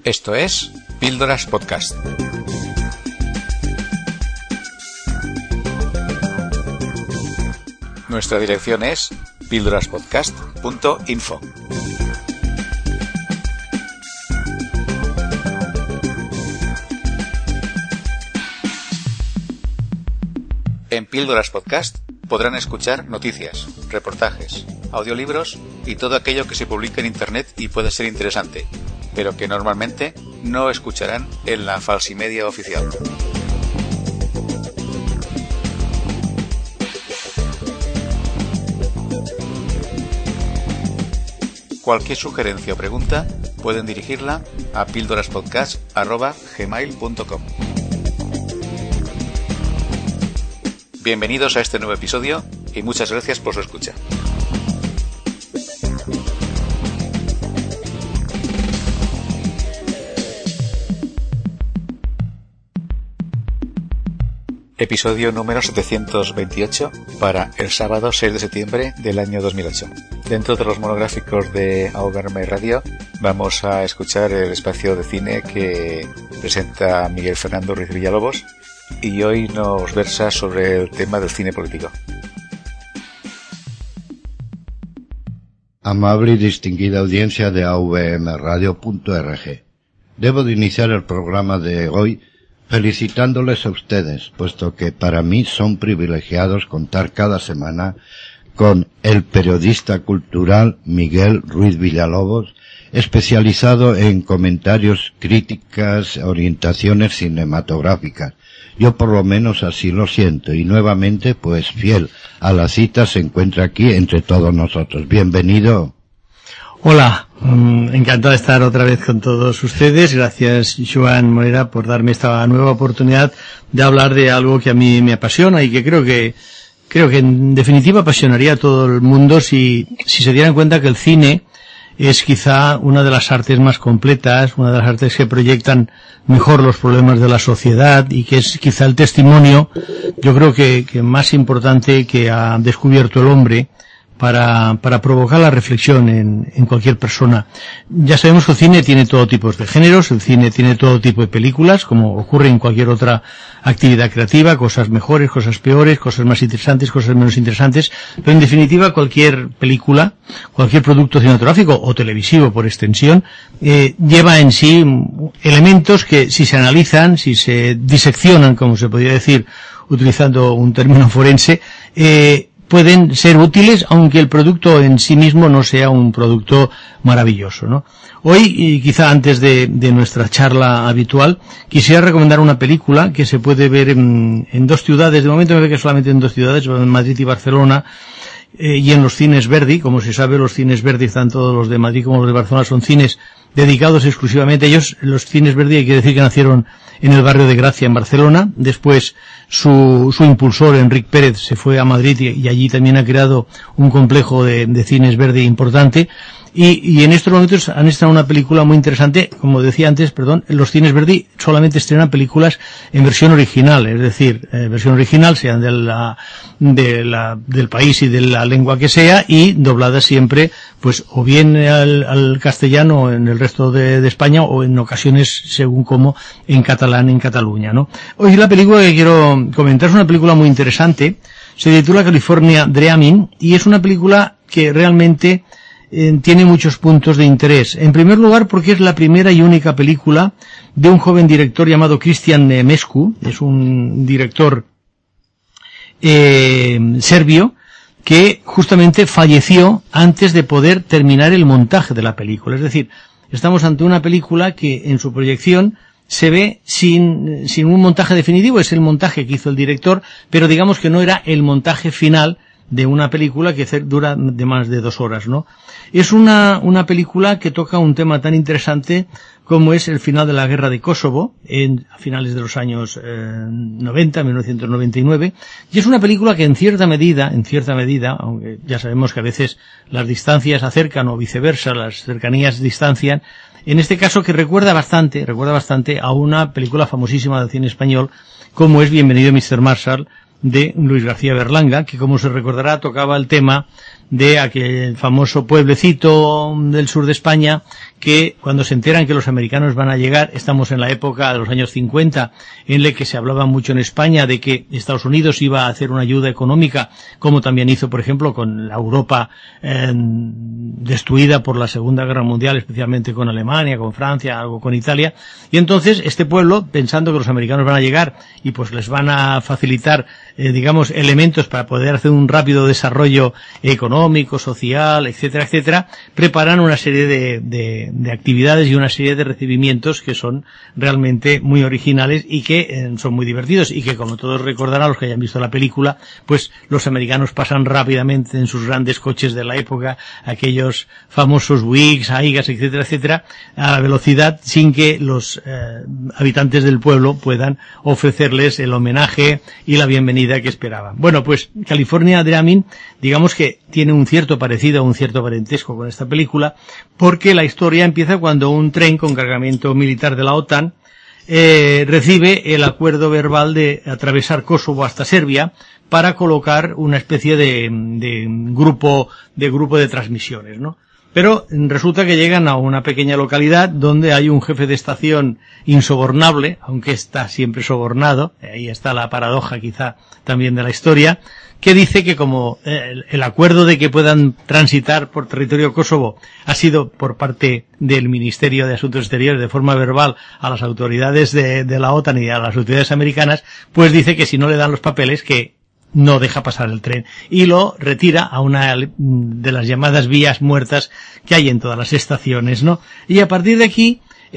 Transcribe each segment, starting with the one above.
Esto es Píldoras Podcast. Nuestra dirección es píldoraspodcast.info. En Píldoras Podcast podrán escuchar noticias, reportajes, audiolibros y todo aquello que se publica en Internet y puede ser interesante, pero que normalmente no escucharán en la falsimedia oficial. Cualquier sugerencia o pregunta pueden dirigirla a píldoraspodcast@gmail.com. Bienvenidos a este nuevo episodio y muchas gracias por su escucha. Episodio número 728 para el sábado 6 de septiembre del año 2008. Dentro de los monográficos de Auverme Radio vamos a escuchar el espacio de cine que presenta Miguel Fernando Ruiz Villalobos y hoy nos versa sobre el tema del cine político. Amable y distinguida audiencia de avmradio.org. Debo de iniciar el programa de hoy felicitándoles a ustedes, puesto que para mí son privilegiados contar cada semana con el periodista cultural Miguel Ruiz Villalobos, especializado en comentarios, críticas, orientaciones cinematográficas. Yo por lo menos así lo siento, y nuevamente, pues fiel a la cita, se encuentra aquí entre todos nosotros. Bienvenido. Hola, encantado de estar otra vez con todos ustedes. Gracias, Joan Morera, por darme esta nueva oportunidad de hablar de algo que a mí me apasiona y que creo que en definitiva apasionaría a todo el mundo si se dieran cuenta que el cine es quizá una de las artes más completas, una de las artes que proyectan mejor los problemas de la sociedad y que es quizá el testimonio, yo creo que más importante que ha descubierto el hombre para provocar la reflexión en cualquier persona. Ya sabemos que el cine tiene todo tipo de géneros, el cine tiene todo tipo de películas, como ocurre en cualquier otra actividad creativa, cosas mejores, cosas peores, cosas más interesantes, cosas menos interesantes, pero en definitiva cualquier película, cualquier producto cinematográfico o televisivo por extensión, lleva en sí elementos que si se analizan, si se diseccionan, como se podría decir utilizando un término forense, pueden ser útiles, aunque el producto en sí mismo no sea un producto maravilloso, ¿no? Hoy, y quizá antes de nuestra charla habitual, quisiera recomendar una película que se puede ver en dos ciudades. De momento me ve que solamente en dos ciudades, en Madrid y Barcelona, y en los cines Verdi. Como se sabe, los cines Verdi, tanto los de Madrid como los de Barcelona, son cines dedicados exclusivamente a ellos. Los cines Verdi hay que decir que nacieron en el barrio de Gracia, en Barcelona. Después su impulsor, Enric Pérez, se fue a Madrid y allí también ha creado un complejo de cines Verdi importante. Y en estos momentos han estrenado una película muy interesante. Como decía antes, los cines Verdi solamente estrenan películas en versión original, es decir, versión original, sean del país y de la lengua que sea, y dobladas siempre, pues, o bien al castellano en el resto de España, o en ocasiones, según como, en catalán en Cataluña, ¿no? Hoy la película que quiero comentar es una película muy interesante. Se titula California Dreaming, y es una película que realmente tiene muchos puntos de interés. En primer lugar, porque es la primera y única película de un joven director llamado Cristian Nemescu. Es un director serbio que justamente falleció antes de poder terminar el montaje de la película. Es decir, estamos ante una película que en su proyección se ve sin un montaje definitivo. Es el montaje que hizo el director, pero digamos que no era el montaje final de una película que dura de más de 2 horas, ¿no? Es una película que toca un tema tan interesante como es el final de la guerra de Kosovo, a finales de los años 90, 1999, y es una película que en cierta medida, aunque ya sabemos que a veces las distancias acercan o viceversa, las cercanías distancian, en este caso que recuerda bastante a una película famosísima del cine español, como es Bienvenido Mr. Marshall, de Luis García Berlanga, que como se recordará tocaba el tema de aquel famoso pueblecito del sur de España que cuando se enteran que los americanos van a llegar, estamos en la época de los años 50, en la que se hablaba mucho en España de que Estados Unidos iba a hacer una ayuda económica, como también hizo, por ejemplo, con la Europa destruida por la Segunda Guerra Mundial, especialmente con Alemania, con Francia, algo con Italia. Y entonces este pueblo, pensando que los americanos van a llegar y pues les van a facilitar, digamos, elementos para poder hacer un rápido desarrollo económico, social, etcétera, etcétera, preparan una serie de actividades y una serie de recibimientos que son realmente muy originales y que son muy divertidos y que, como todos recordarán, los que hayan visto la película, pues los americanos pasan rápidamente en sus grandes coches de la época, aquellos famosos Buicks, Aigas, etcétera, etcétera, a la velocidad sin que los habitantes del pueblo puedan ofrecerles el homenaje y la bienvenida que esperaban. Bueno, pues California Dreaming, digamos que tiene un cierto parecido, un cierto parentesco con esta película, porque la historia empieza cuando un tren con cargamento militar de la OTAN recibe el acuerdo verbal de atravesar Kosovo hasta Serbia para colocar una especie de grupo de transmisiones, ¿no? Pero resulta que llegan a una pequeña localidad donde hay un jefe de estación insobornable, aunque está siempre sobornado, ahí está la paradoja quizá también de la historia, que dice que como el acuerdo de que puedan transitar por territorio Kosovo ha sido por parte del Ministerio de Asuntos Exteriores de forma verbal a las autoridades de la OTAN y a las autoridades americanas, pues dice que si no le dan los papeles que no deja pasar el tren y lo retira a una de las llamadas vías muertas que hay en todas las estaciones, ¿no? Y a partir de aquí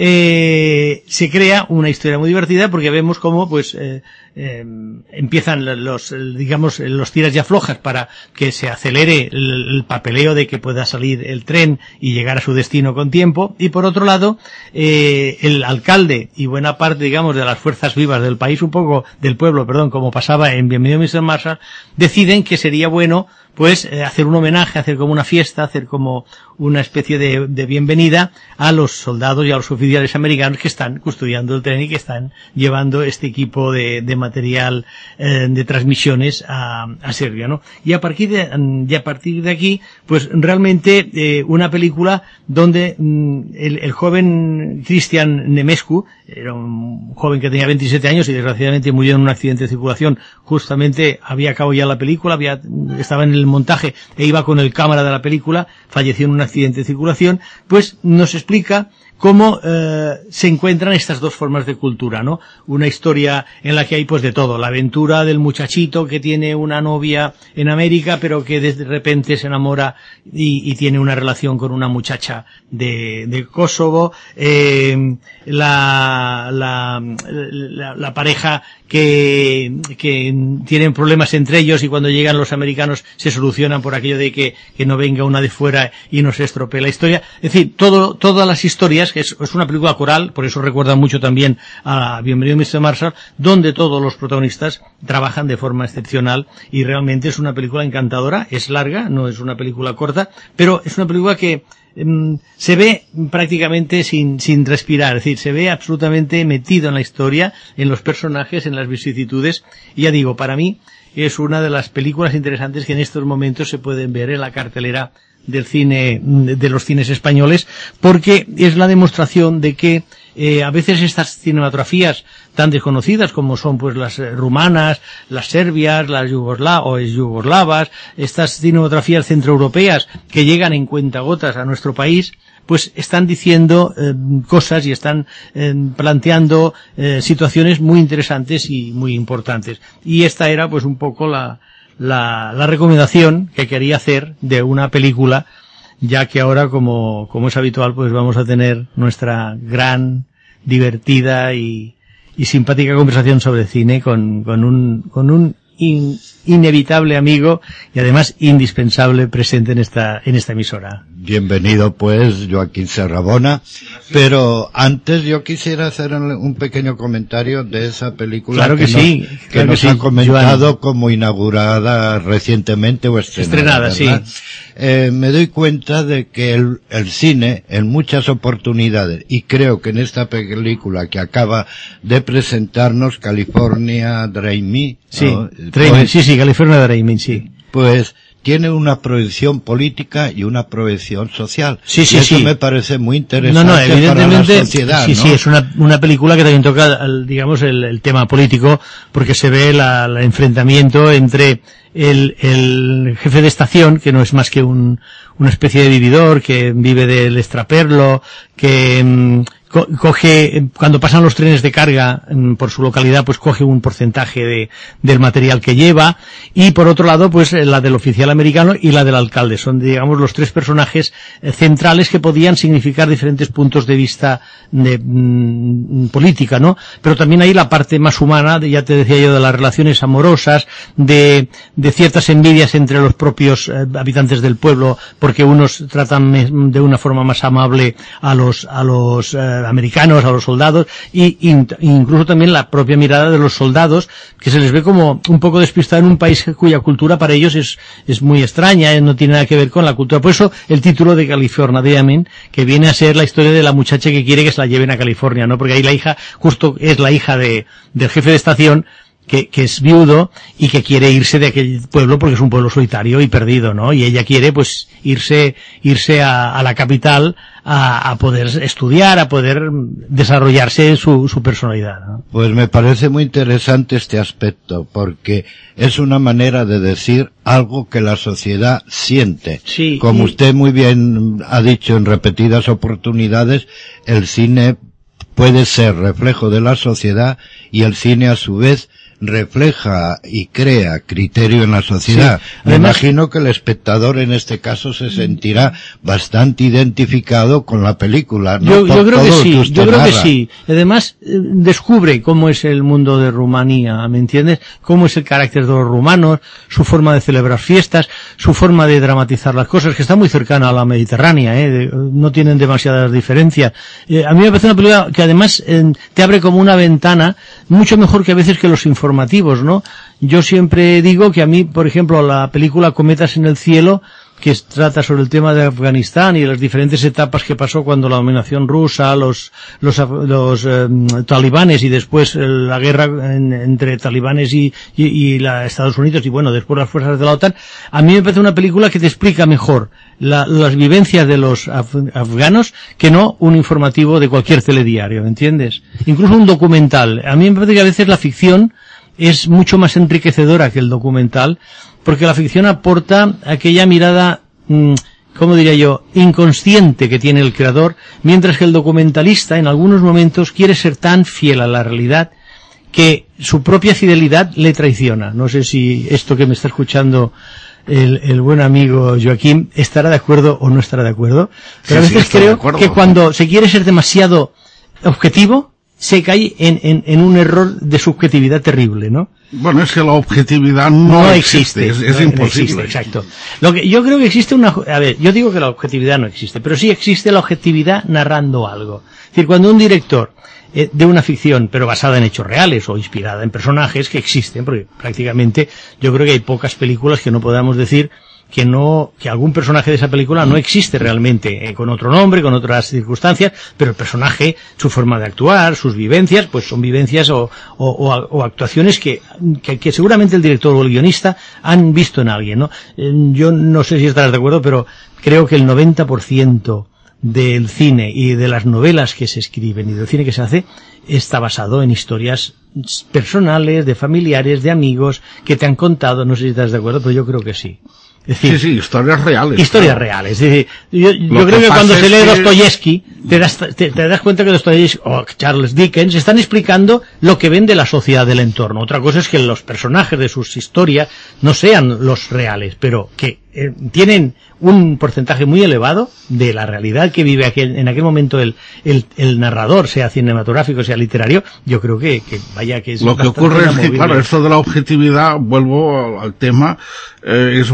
se crea una historia muy divertida porque vemos cómo pues empiezan los tiras y aflojas para que se acelere el papeleo de que pueda salir el tren y llegar a su destino con tiempo, y por otro lado el alcalde y buena parte, digamos, de las fuerzas vivas del país, un poco del pueblo, perdón, como pasaba en Bienvenido Mr. Marshall, deciden que sería bueno pues hacer un homenaje, hacer como una fiesta, hacer como una especie de bienvenida a los soldados y a los oficiales americanos que están custodiando el tren y que están llevando este equipo de material de transmisiones a Serbia, ¿no? Y a partir de aquí, pues realmente una película donde el joven Cristian Nemescu, era un joven que tenía 27 años y desgraciadamente murió en un accidente de circulación, justamente había acabado ya la película, estaba en el montaje e iba con el cámara de la película, falleció en un accidente de circulación, pues nos explica cómo se encuentran estas dos formas de cultura, ¿no? Una historia en la que hay pues de todo, la aventura del muchachito que tiene una novia en América pero que de repente se enamora y tiene una relación con una muchacha de Kosovo, la pareja que tienen problemas entre ellos y cuando llegan los americanos se solucionan por aquello de que no venga una de fuera y no se estropee la historia. Es decir, todas las historias, que es una película coral, por eso recuerda mucho también a Bienvenido Mr. Marshall, donde todos los protagonistas trabajan de forma excepcional y realmente es una película encantadora, es larga, no es una película corta, pero es una película que se ve prácticamente sin respirar, es decir, se ve absolutamente metido en la historia, en los personajes, en las vicisitudes, y ya digo, para mí es una de las películas interesantes que en estos momentos se pueden ver en la cartelera del cine, de los cines españoles, porque es la demostración de que a veces estas cinematografías tan desconocidas como son pues las rumanas, las serbias, las yugoslavas, estas cinematografías centroeuropeas que llegan en cuentagotas a nuestro país, pues están diciendo cosas y están planteando situaciones muy interesantes y muy importantes. Y esta era pues un poco la recomendación que quería hacer de una película, ya que ahora, como es habitual, pues vamos a tener nuestra gran, divertida y simpática conversación sobre cine con un inevitable amigo y además indispensable presente en esta emisora. Bienvenido pues Joaquín Serrabona, pero antes yo quisiera hacer un pequeño comentario de esa película. Claro que nos ha comentado, Joan, como inaugurada recientemente o estrenada, sí. Me doy cuenta de que el cine en muchas oportunidades, y creo que en esta película que acaba de presentarnos, California Dreaming, sí, ¿no? Sí, California Dreaming, sí. Pues tiene una proyección política y una proyección social. Sí, y eso me parece muy interesante para la sociedad. Sí, es una película que también toca, digamos, el tema político, porque se ve el enfrentamiento entre el jefe de estación, que no es más que una especie de vividor que vive del extraperlo, que coge, cuando pasan los trenes de carga por su localidad, pues coge un porcentaje del material que lleva, y por otro lado, pues la del oficial americano y la del alcalde. Son, digamos, los tres personajes centrales que podían significar diferentes puntos de vista de política, ¿no? Pero también hay la parte más humana, ya te decía yo, de las relaciones amorosas, de ciertas envidias entre los propios habitantes del pueblo, porque unos tratan de una forma más amable a los americanos, a los soldados, y incluso también la propia mirada de los soldados, que se les ve como un poco despistada en un país cuya cultura para ellos es muy extraña, no tiene nada que ver con la cultura. Por eso el título de California Dreaming, que viene a ser la historia de la muchacha que quiere que se la lleven a California, ¿no? Porque ahí la hija, justo es la hija del jefe de estación, que es viudo y que quiere irse de aquel pueblo porque es un pueblo solitario y perdido, ¿no? Y ella quiere, pues, irse a la capital a poder estudiar, a poder desarrollarse su personalidad, ¿no? Pues me parece muy interesante este aspecto, porque es una manera de decir algo que la sociedad siente. Sí, como usted muy bien ha dicho en repetidas oportunidades, el cine puede ser reflejo de la sociedad, y el cine a su vez refleja y crea criterio en la sociedad. Sí. Me imagino que el espectador en este caso se sentirá bastante identificado con la película, ¿no? Yo creo que sí. Además, descubre cómo es el mundo de Rumanía, ¿me entiendes? Cómo es el carácter de los rumanos, su forma de celebrar fiestas, su forma de dramatizar las cosas, que está muy cercana a la mediterránea, no tienen demasiadas diferencias. A mí me parece una película que además te abre como una ventana, mucho mejor que a veces que los informativos, ¿no? Yo siempre digo que a mí, por ejemplo, la película Cometas en el cielo, que trata sobre el tema de Afganistán y las diferentes etapas que pasó cuando la dominación rusa, los talibanes, y después la guerra entre talibanes y Estados Unidos, y bueno, después las fuerzas de la OTAN, a mí me parece una película que te explica mejor las vivencias de los afganos que no un informativo de cualquier telediario, ¿me entiendes? Incluso un documental. A mí me parece que a veces la ficción es mucho más enriquecedora que el documental, porque la ficción aporta aquella mirada, ¿cómo diría yo?, inconsciente que tiene el creador, mientras que el documentalista en algunos momentos quiere ser tan fiel a la realidad que su propia fidelidad le traiciona. No sé si esto que me está escuchando el buen amigo Joaquín estará de acuerdo o no estará de acuerdo, pero a veces creo que cuando se quiere ser demasiado objetivo, se cae en un error de subjetividad terrible, ¿no? Bueno, es que la objetividad no existe. Es imposible. No existe, exacto. Yo creo que existe yo digo que la objetividad no existe, pero sí existe la objetividad narrando algo. Es decir, cuando un director de una ficción, pero basada en hechos reales o inspirada en personajes que existen, porque prácticamente yo creo que hay pocas películas que no podamos decir que algún personaje de esa película no existe realmente, con otro nombre, con otras circunstancias, pero el personaje, su forma de actuar, sus vivencias, pues son vivencias o actuaciones que seguramente el director o el guionista han visto en alguien, ¿no? Yo no sé si estarás de acuerdo, pero creo que el 90% del cine y de las novelas que se escriben y del cine que se hace está basado en historias personales, de familiares, de amigos, que te han contado. No sé si estás de acuerdo, pero yo creo que sí. Es decir, sí, historias reales. Historias reales. Es decir, yo creo que cuando se lee Dostoyevsky, te das cuenta que Dostoyevsky o Charles Dickens están explicando lo que ven de la sociedad del entorno. Otra cosa es que los personajes de sus historias no sean los reales, pero que tienen un porcentaje muy elevado de la realidad que vive en aquel momento el narrador, sea cinematográfico, sea literario. Yo creo que es lo que ocurre es que, claro, esto de la objetividad, vuelvo al tema, es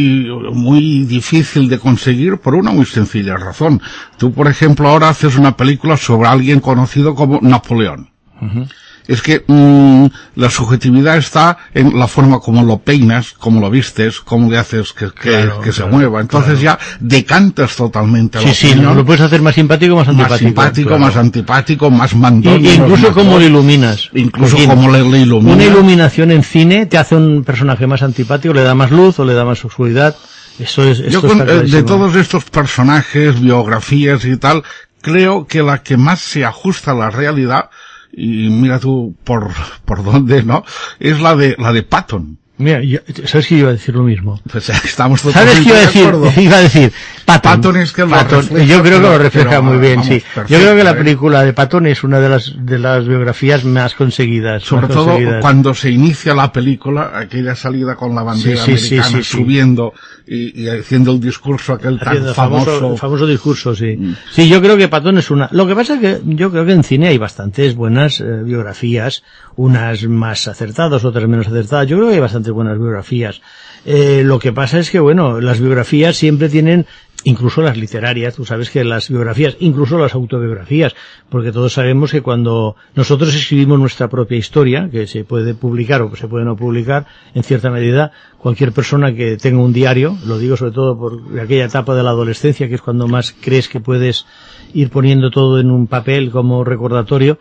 muy difícil de conseguir por una muy sencilla razón. Tú, por ejemplo, ahora haces una película sobre alguien conocido como Napoleón. Uh-huh. Es que la subjetividad está en la forma como lo peinas, como lo vistes, cómo le haces que se mueva. Entonces ya decantas totalmente la opinión. Sí, lo puedes hacer más simpático, más antipático. Más simpático, más antipático, más mandón. Y incluso cómo lo iluminas. Incluso cómo le iluminas. Una iluminación en cine te hace un personaje más antipático, le da más luz o le da más oscuridad. Yo de todos estos personajes, biografías y tal, creo que la que más se ajusta a la realidad, y mira tú por dónde, ¿no? Es la de Patton. Mira, ¿sabes que iba a decir lo mismo? Pues estamos totalmente de acuerdo. ¿Sabes qué iba a decir? Patton es que yo creo que lo refleja muy bien, sí. Perfecto, yo creo que la película de Patton es una de las biografías más conseguidas. Sobre todo cuando se inicia la película, aquella salida con la bandera americana subiendo y haciendo el discurso aquel tan famoso. El famoso discurso, sí. Sí, yo creo que Patton es una. Lo que pasa es que yo creo que en cine hay bastantes buenas biografías, unas más acertadas, otras menos acertadas. Yo creo que hay bastantes buenas biografías. Lo que pasa es que, bueno, las biografías siempre tienen, incluso las literarias, tú sabes que las biografías, incluso las autobiografías, porque todos sabemos que cuando nosotros escribimos nuestra propia historia, que se puede publicar o se puede no publicar, en cierta medida, cualquier persona que tenga un diario, lo digo sobre todo por aquella etapa de la adolescencia, que es cuando más crees que puedes ir poniendo todo en un papel como recordatorio,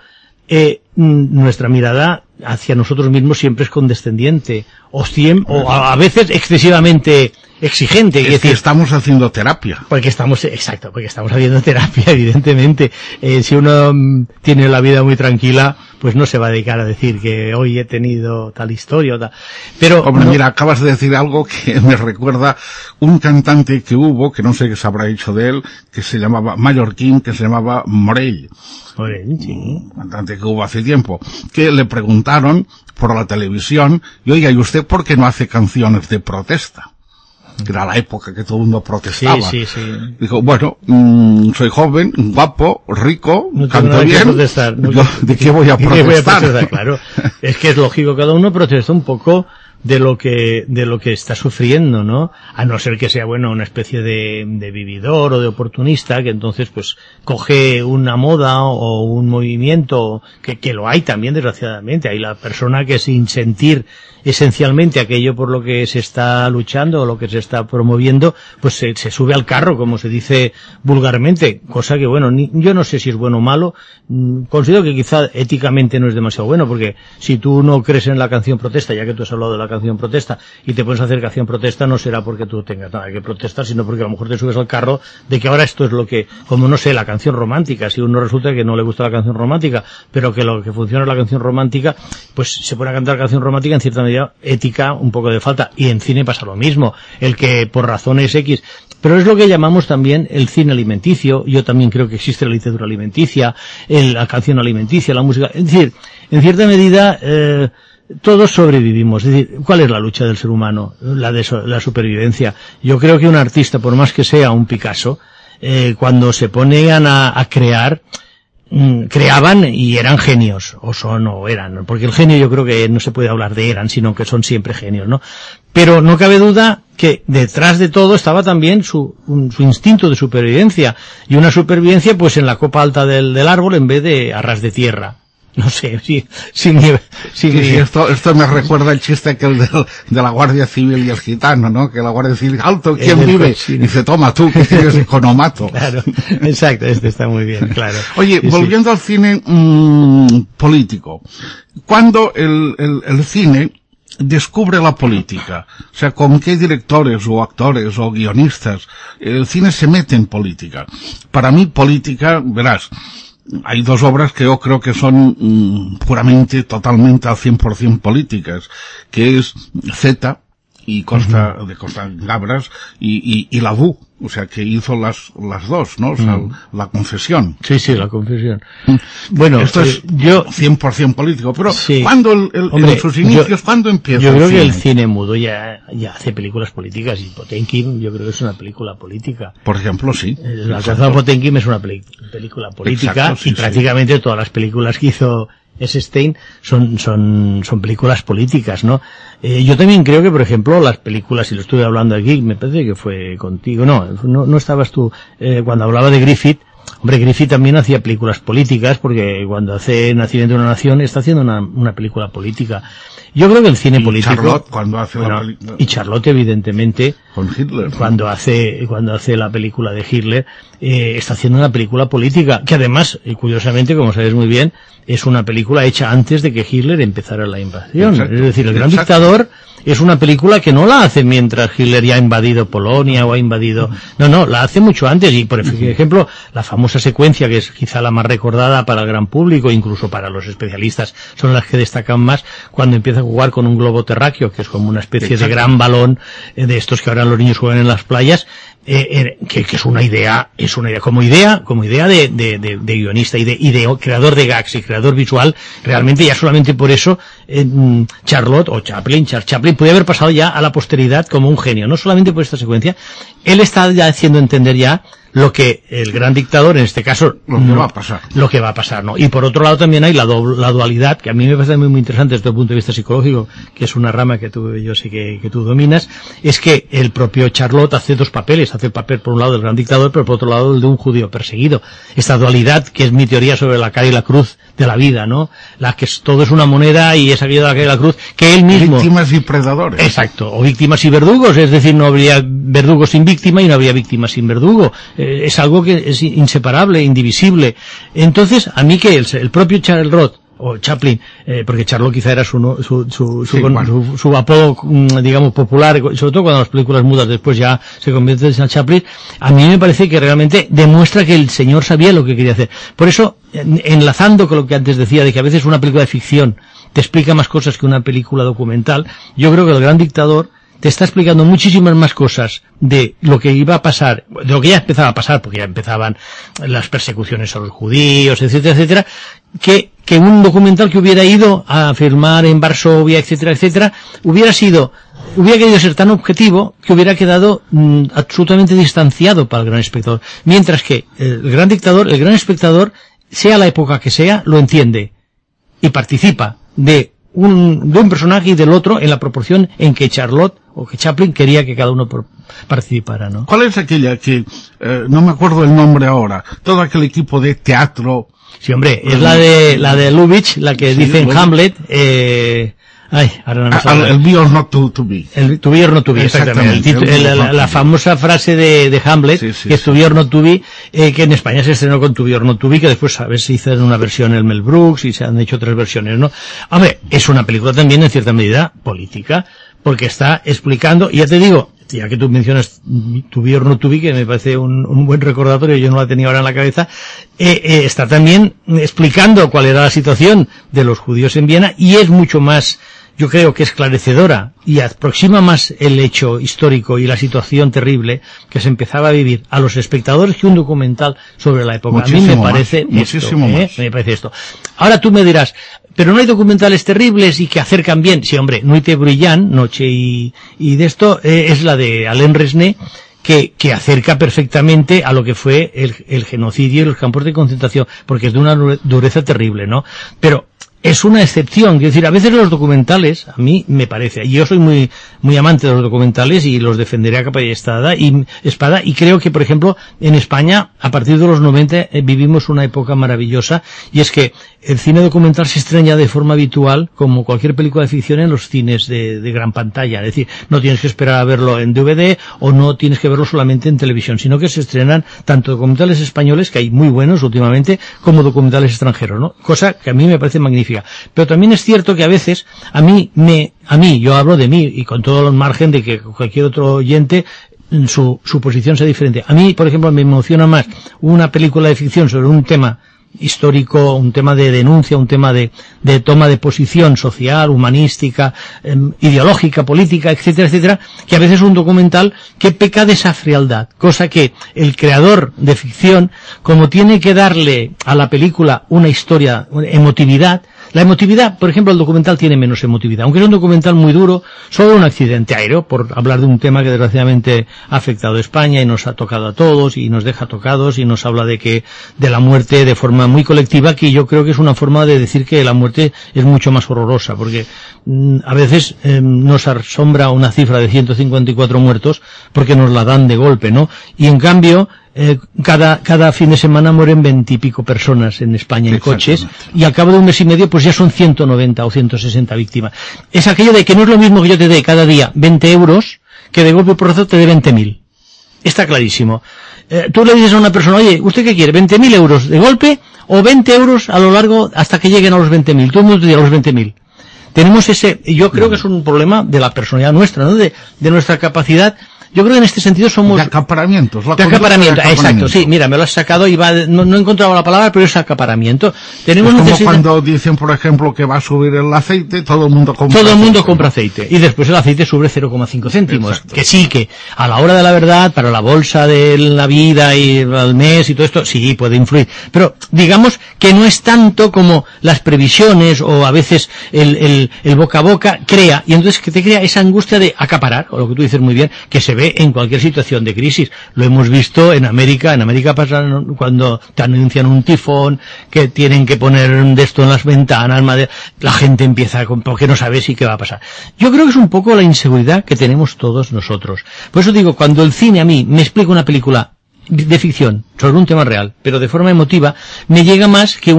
nuestra mirada hacia nosotros mismos siempre es condescendiente o a veces excesivamente exigente. Es decir, que estamos haciendo terapia. Porque estamos haciendo terapia, evidentemente. Si uno tiene la vida muy tranquila, pues no se va a dedicar a decir que hoy he tenido tal historia o tal. Pero, hombre, mira, acabas de decir algo que me recuerda un cantante que hubo, que no sé qué se habrá dicho de él, que se llamaba mallorquín, que se llamaba Morell. Morell, sí. Un cantante que hubo hace tiempo, que le preguntaron por la televisión, y oiga, ¿y usted por qué no hace canciones de protesta? Que era la época que todo el mundo protestaba. Sí. Dijo, bueno, soy joven, guapo, rico, no canto bien, ¿de qué voy a protestar? Claro, es que es lógico, cada uno protesta un poco de lo que está sufriendo, ¿no? A no ser que sea, bueno, una especie de vividor o de oportunista, que entonces, pues, coge una moda o un movimiento, que lo hay también, desgraciadamente. Hay la persona que sin sentir esencialmente aquello por lo que se está luchando o lo que se está promoviendo, pues se sube al carro, como se dice vulgarmente, cosa que, bueno, yo no sé si es bueno o malo. Considero que quizá éticamente no es demasiado bueno, porque si tú no crees en la canción protesta, ya que tú has hablado de la canción protesta, y te pones a hacer canción protesta, no será porque tú tengas nada que protestar, sino porque a lo mejor te subes al carro de que ahora esto es lo que, como no sé, la canción romántica, si uno resulta que no le gusta la canción romántica, pero que lo que funciona es la canción romántica, pues se pone a cantar canción romántica, en cierta medida ética un poco de falta. Y en cine pasa lo mismo, el que por razones X, pero es lo que llamamos también el cine alimenticio. Yo también creo que existe la literatura alimenticia, la canción alimenticia, la música, es decir, en cierta medida todos sobrevivimos. Es decir, ¿cuál es la lucha del ser humano? La supervivencia. Yo creo que un artista, por más que sea un Picasso, cuando se ponían a crear, creaban y eran genios, o eran, porque el genio yo creo que no se puede hablar de eran, sino que son siempre genios, ¿no? Pero no cabe duda que detrás de todo estaba también su instinto de supervivencia, y una supervivencia pues en la copa alta del árbol en vez de a ras de tierra. No sé, esto me recuerda el chiste aquel de la Guardia Civil y el gitano, ¿no? Que la Guardia Civil, alto, ¿quién vive? Y dice, toma tú, que tienes economato. Claro, exacto, está muy bien, claro. Oye, volviendo al cine político, ¿cuándo el cine descubre la política? O sea, ¿con qué directores o actores o guionistas el cine se mete en política? Para mí, política, verás, hay dos obras que yo creo que son puramente, totalmente al 100% políticas, que es Z y Costa Gabras y la Bu, o sea, que hizo las dos, ¿no? O sea, la confesión. Sí, la confesión. Bueno, esto es yo 100% político, pero sí. ¿Cuándo en sus inicios, cuándo empieza? Yo creo que el cine mudo ya hace películas políticas, y Potemkin yo creo que es una película política. Por ejemplo, sí. La Casa de Potemkin es una película política. Exacto, sí, y prácticamente todas las películas que hizo Stein son películas políticas, ¿no? Yo también creo que, por ejemplo, las películas, y lo estuve hablando aquí, me parece que fue contigo, no estabas tú, cuando hablaba de Griffith, Hombre, Griffith también hacía películas políticas, porque cuando hace Nacimiento de una Nación está haciendo una película política. Yo creo que el cine político... Charlotte, cuando hace la película... Y Charlotte, evidentemente, con Hitler, ¿no? cuando hace la película de Hitler, está haciendo una película política, que además, curiosamente, como sabes muy bien, es una película hecha antes de que Hitler empezara la invasión. Exacto, es decir, El Gran Dictador es una película que no la hace mientras Hitler ya ha invadido Polonia o ha invadido... No, la hace mucho antes. Y, por ejemplo, la famosa secuencia, que es quizá la más recordada para el gran público, incluso para los especialistas, son las que destacan más, cuando empieza a jugar con un globo terráqueo, que es como una especie de gran balón de estos que ahora los niños juegan en las playas, que es una idea como idea de guionista y de creador de gags y creador visual. Realmente ya solamente por eso Charlotte o Chaplin podía haber pasado ya a la posteridad como un genio, no solamente por esta secuencia. Él está ya haciendo entender ya lo que el Gran Dictador, en este caso, lo que va a pasar, ¿no? Y por otro lado también hay la dualidad, que a mí me parece muy interesante desde el punto de vista psicológico, que es una rama que yo sé que tú dominas, es que el propio Charlotte hace dos papeles, hace el papel por un lado del Gran Dictador, pero por otro lado el de un judío perseguido. Esta dualidad, que es mi teoría sobre la cara y la cruz de la vida, ¿no? Todo es una moneda y es aquello de la cara y la cruz, que él mismo... Víctimas y predadores. Exacto, o víctimas y verdugos, es decir, no habría verdugo sin víctima y no habría víctima sin verdugo. Es algo que es inseparable, indivisible. Entonces, a mí que el propio Charlotte o Chaplin, porque Charlotte quizá era su apodo, digamos, popular, sobre todo cuando las películas mudas después ya se convierten en Chaplin, a mí me parece que realmente demuestra que el señor sabía lo que quería hacer. Por eso, enlazando con lo que antes decía, de que a veces una película de ficción te explica más cosas que una película documental, yo creo que El Gran Dictador te está explicando muchísimas más cosas de lo que iba a pasar, de lo que ya empezaba a pasar, porque ya empezaban las persecuciones a los judíos, etcétera, etcétera, que un documental que hubiera ido a filmar en Varsovia, etcétera, etcétera, hubiera querido ser tan objetivo que hubiera quedado absolutamente distanciado para el gran espectador. Mientras que el gran espectador, sea la época que sea, lo entiende y participa de un personaje y del otro en la proporción en que Charlotte o que Chaplin quería que cada uno participara, ¿no? ¿Cuál es aquella que, no me acuerdo el nombre ahora, todo aquel equipo de teatro? Sí, hombre, es la de Lubitsch, la que dice en Hamlet, ahora no me sale. El be or not to be. El to be or not to be, exactamente. La famosa frase de Hamlet, que es to be or not to be, que en España se estrenó con to be or not to be, que después a ver si hizo una versión el Mel Brooks y se han hecho otras versiones, ¿no? Hombre, es una película también en cierta medida política, porque está explicando, y ya te digo, ya que tú mencionas To Be or Not To Be, que me parece un buen recordatorio, yo no la tenía ahora en la cabeza, está también explicando cuál era la situación de los judíos en Viena, y es mucho más, yo creo que esclarecedora, y aproxima más el hecho histórico y la situación terrible que se empezaba a vivir a los espectadores que un documental sobre la época. Muchísimo a mí me parece más. Me parece esto. Ahora tú me dirás, pero no hay documentales terribles y que acercan bien. Sí, hombre, Nuit et Brillant, Noche y de esto, es la de Alain Resnais, que acerca perfectamente a lo que fue el genocidio y los campos de concentración, porque es de una dureza terrible, ¿no? Pero es una excepción, quiero decir, a veces los documentales, a mí me parece, y yo soy muy amante de los documentales y los defenderé a capa y espada, y creo que, por ejemplo, en España, a partir de los 90, vivimos una época maravillosa, y es que el cine documental se estrena de forma habitual, como cualquier película de ficción, en los cines de gran pantalla, es decir, no tienes que esperar a verlo en DVD, o no tienes que verlo solamente en televisión, sino que se estrenan tanto documentales españoles, que hay muy buenos últimamente, como documentales extranjeros, ¿no? Cosa que a mí me parece magnífica. Pero también es cierto que a veces, yo hablo de mí, y con todo el margen de que cualquier otro oyente, su posición sea diferente. A mí, por ejemplo, me emociona más una película de ficción sobre un tema histórico, un tema de denuncia, un tema de toma de posición social, humanística, ideológica, política, etcétera, etcétera, que a veces un documental que peca de esa frialdad, cosa que el creador de ficción, como tiene que darle a la película una historia, una emotividad, la emotividad, por ejemplo, el documental tiene menos emotividad, aunque es un documental muy duro sobre un accidente aéreo, por hablar de un tema que desgraciadamente ha afectado a España y nos ha tocado a todos y nos deja tocados y nos habla de la muerte de forma muy colectiva, que yo creo que es una forma de decir que la muerte es mucho más horrorosa, porque a veces nos asombra una cifra de 154 muertos porque nos la dan de golpe, ¿no? Y en cambio, cada fin de semana mueren 20 y pico personas en España en coches, y al cabo de un mes y medio pues ya son 190 o 160 víctimas. Es aquello de que no es lo mismo que yo te dé cada día 20 euros que de golpe por razón te dé 20.000. Está clarísimo. Tú le dices a una persona, oye, ¿usted qué quiere? ¿20.000 euros de golpe o 20 euros a lo largo hasta que lleguen a los 20.000? Todo el mundo te dirá los 20.000. Tenemos yo creo que es un problema de la personalidad nuestra, ¿no? De nuestra capacidad. Yo creo que en este sentido somos... De acaparamientos. De acaparamiento, exacto, sí, mira, me lo has sacado y no he encontrado la palabra, pero es acaparamiento. Tenemos es como necesidad... cuando dicen, por ejemplo, que va a subir el aceite, todo el mundo compra aceite. Y después el aceite sube 0,5 céntimos. Exacto. Que sí, que a la hora de la verdad, para la bolsa de la vida y el mes y todo esto, sí, puede influir. Pero digamos que no es tanto como las previsiones o a veces el boca a boca crea, y entonces que te crea esa angustia de acaparar, o lo que tú dices muy bien, que se ve en cualquier situación de crisis. Lo hemos visto en América. En América pasa cuando te anuncian un tifón, que tienen que poner de esto en las ventanas, la gente empieza porque no sabe si qué va a pasar. Yo creo que es un poco la inseguridad que tenemos todos nosotros. Por eso digo, cuando el cine a mí me explica una película de ficción sobre un tema real, pero de forma emotiva, me llega más que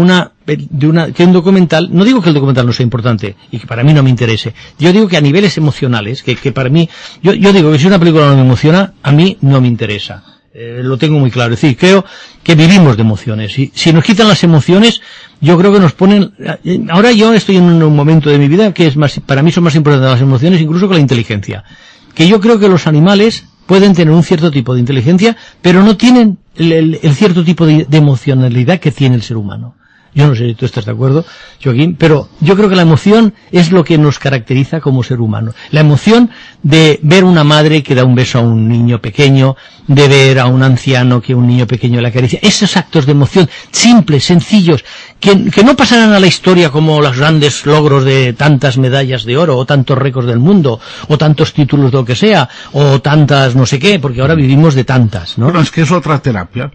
que un documental. No digo que el documental no sea importante y que para mí no me interese. Yo digo que a niveles emocionales, que para mí, yo digo que si una película no me emociona, a mí no me interesa. Lo tengo muy claro. Es decir, creo que vivimos de emociones. Y si nos quitan las emociones, yo creo que nos ponen... Ahora yo estoy en un momento de mi vida que para mí son más importantes las emociones incluso que la inteligencia. Que yo creo que los animales pueden tener un cierto tipo de inteligencia, pero no tienen el cierto tipo de emocionalidad que tiene el ser humano. Yo no sé si tú estás de acuerdo, Joaquín, pero yo creo que la emoción es lo que nos caracteriza como ser humano. La emoción de ver una madre que da un beso a un niño pequeño, de ver a un anciano que un niño pequeño le acaricia. Esos actos de emoción simples, sencillos, que no pasarán a la historia como los grandes logros de tantas medallas de oro, o tantos récords del mundo, o tantos títulos de lo que sea, o tantas no sé qué, porque ahora vivimos de tantas, ¿no? Bueno, es que es otra terapia.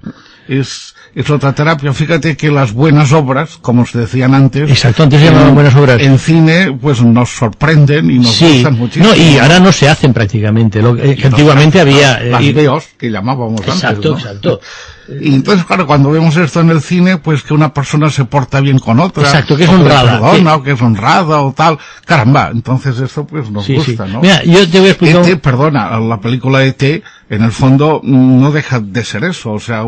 Es otra terapia. Fíjate que las buenas obras, como se decían antes... Exacto, antes se llamaban buenas obras. En cine, pues nos sorprenden y nos gustan muchísimo. No, y ahora no se hacen prácticamente. Que antiguamente había... Las videos que llamábamos antes, ¿no? Exacto. Y entonces, claro, cuando vemos esto en el cine, pues que una persona se porta bien con otra. Exacto, que es honrada. O que es honrada o tal. Caramba, entonces esto pues nos gusta, ¿no? Mira, yo te voy a explicar... la película E.T., en el fondo, no deja de ser eso. O sea,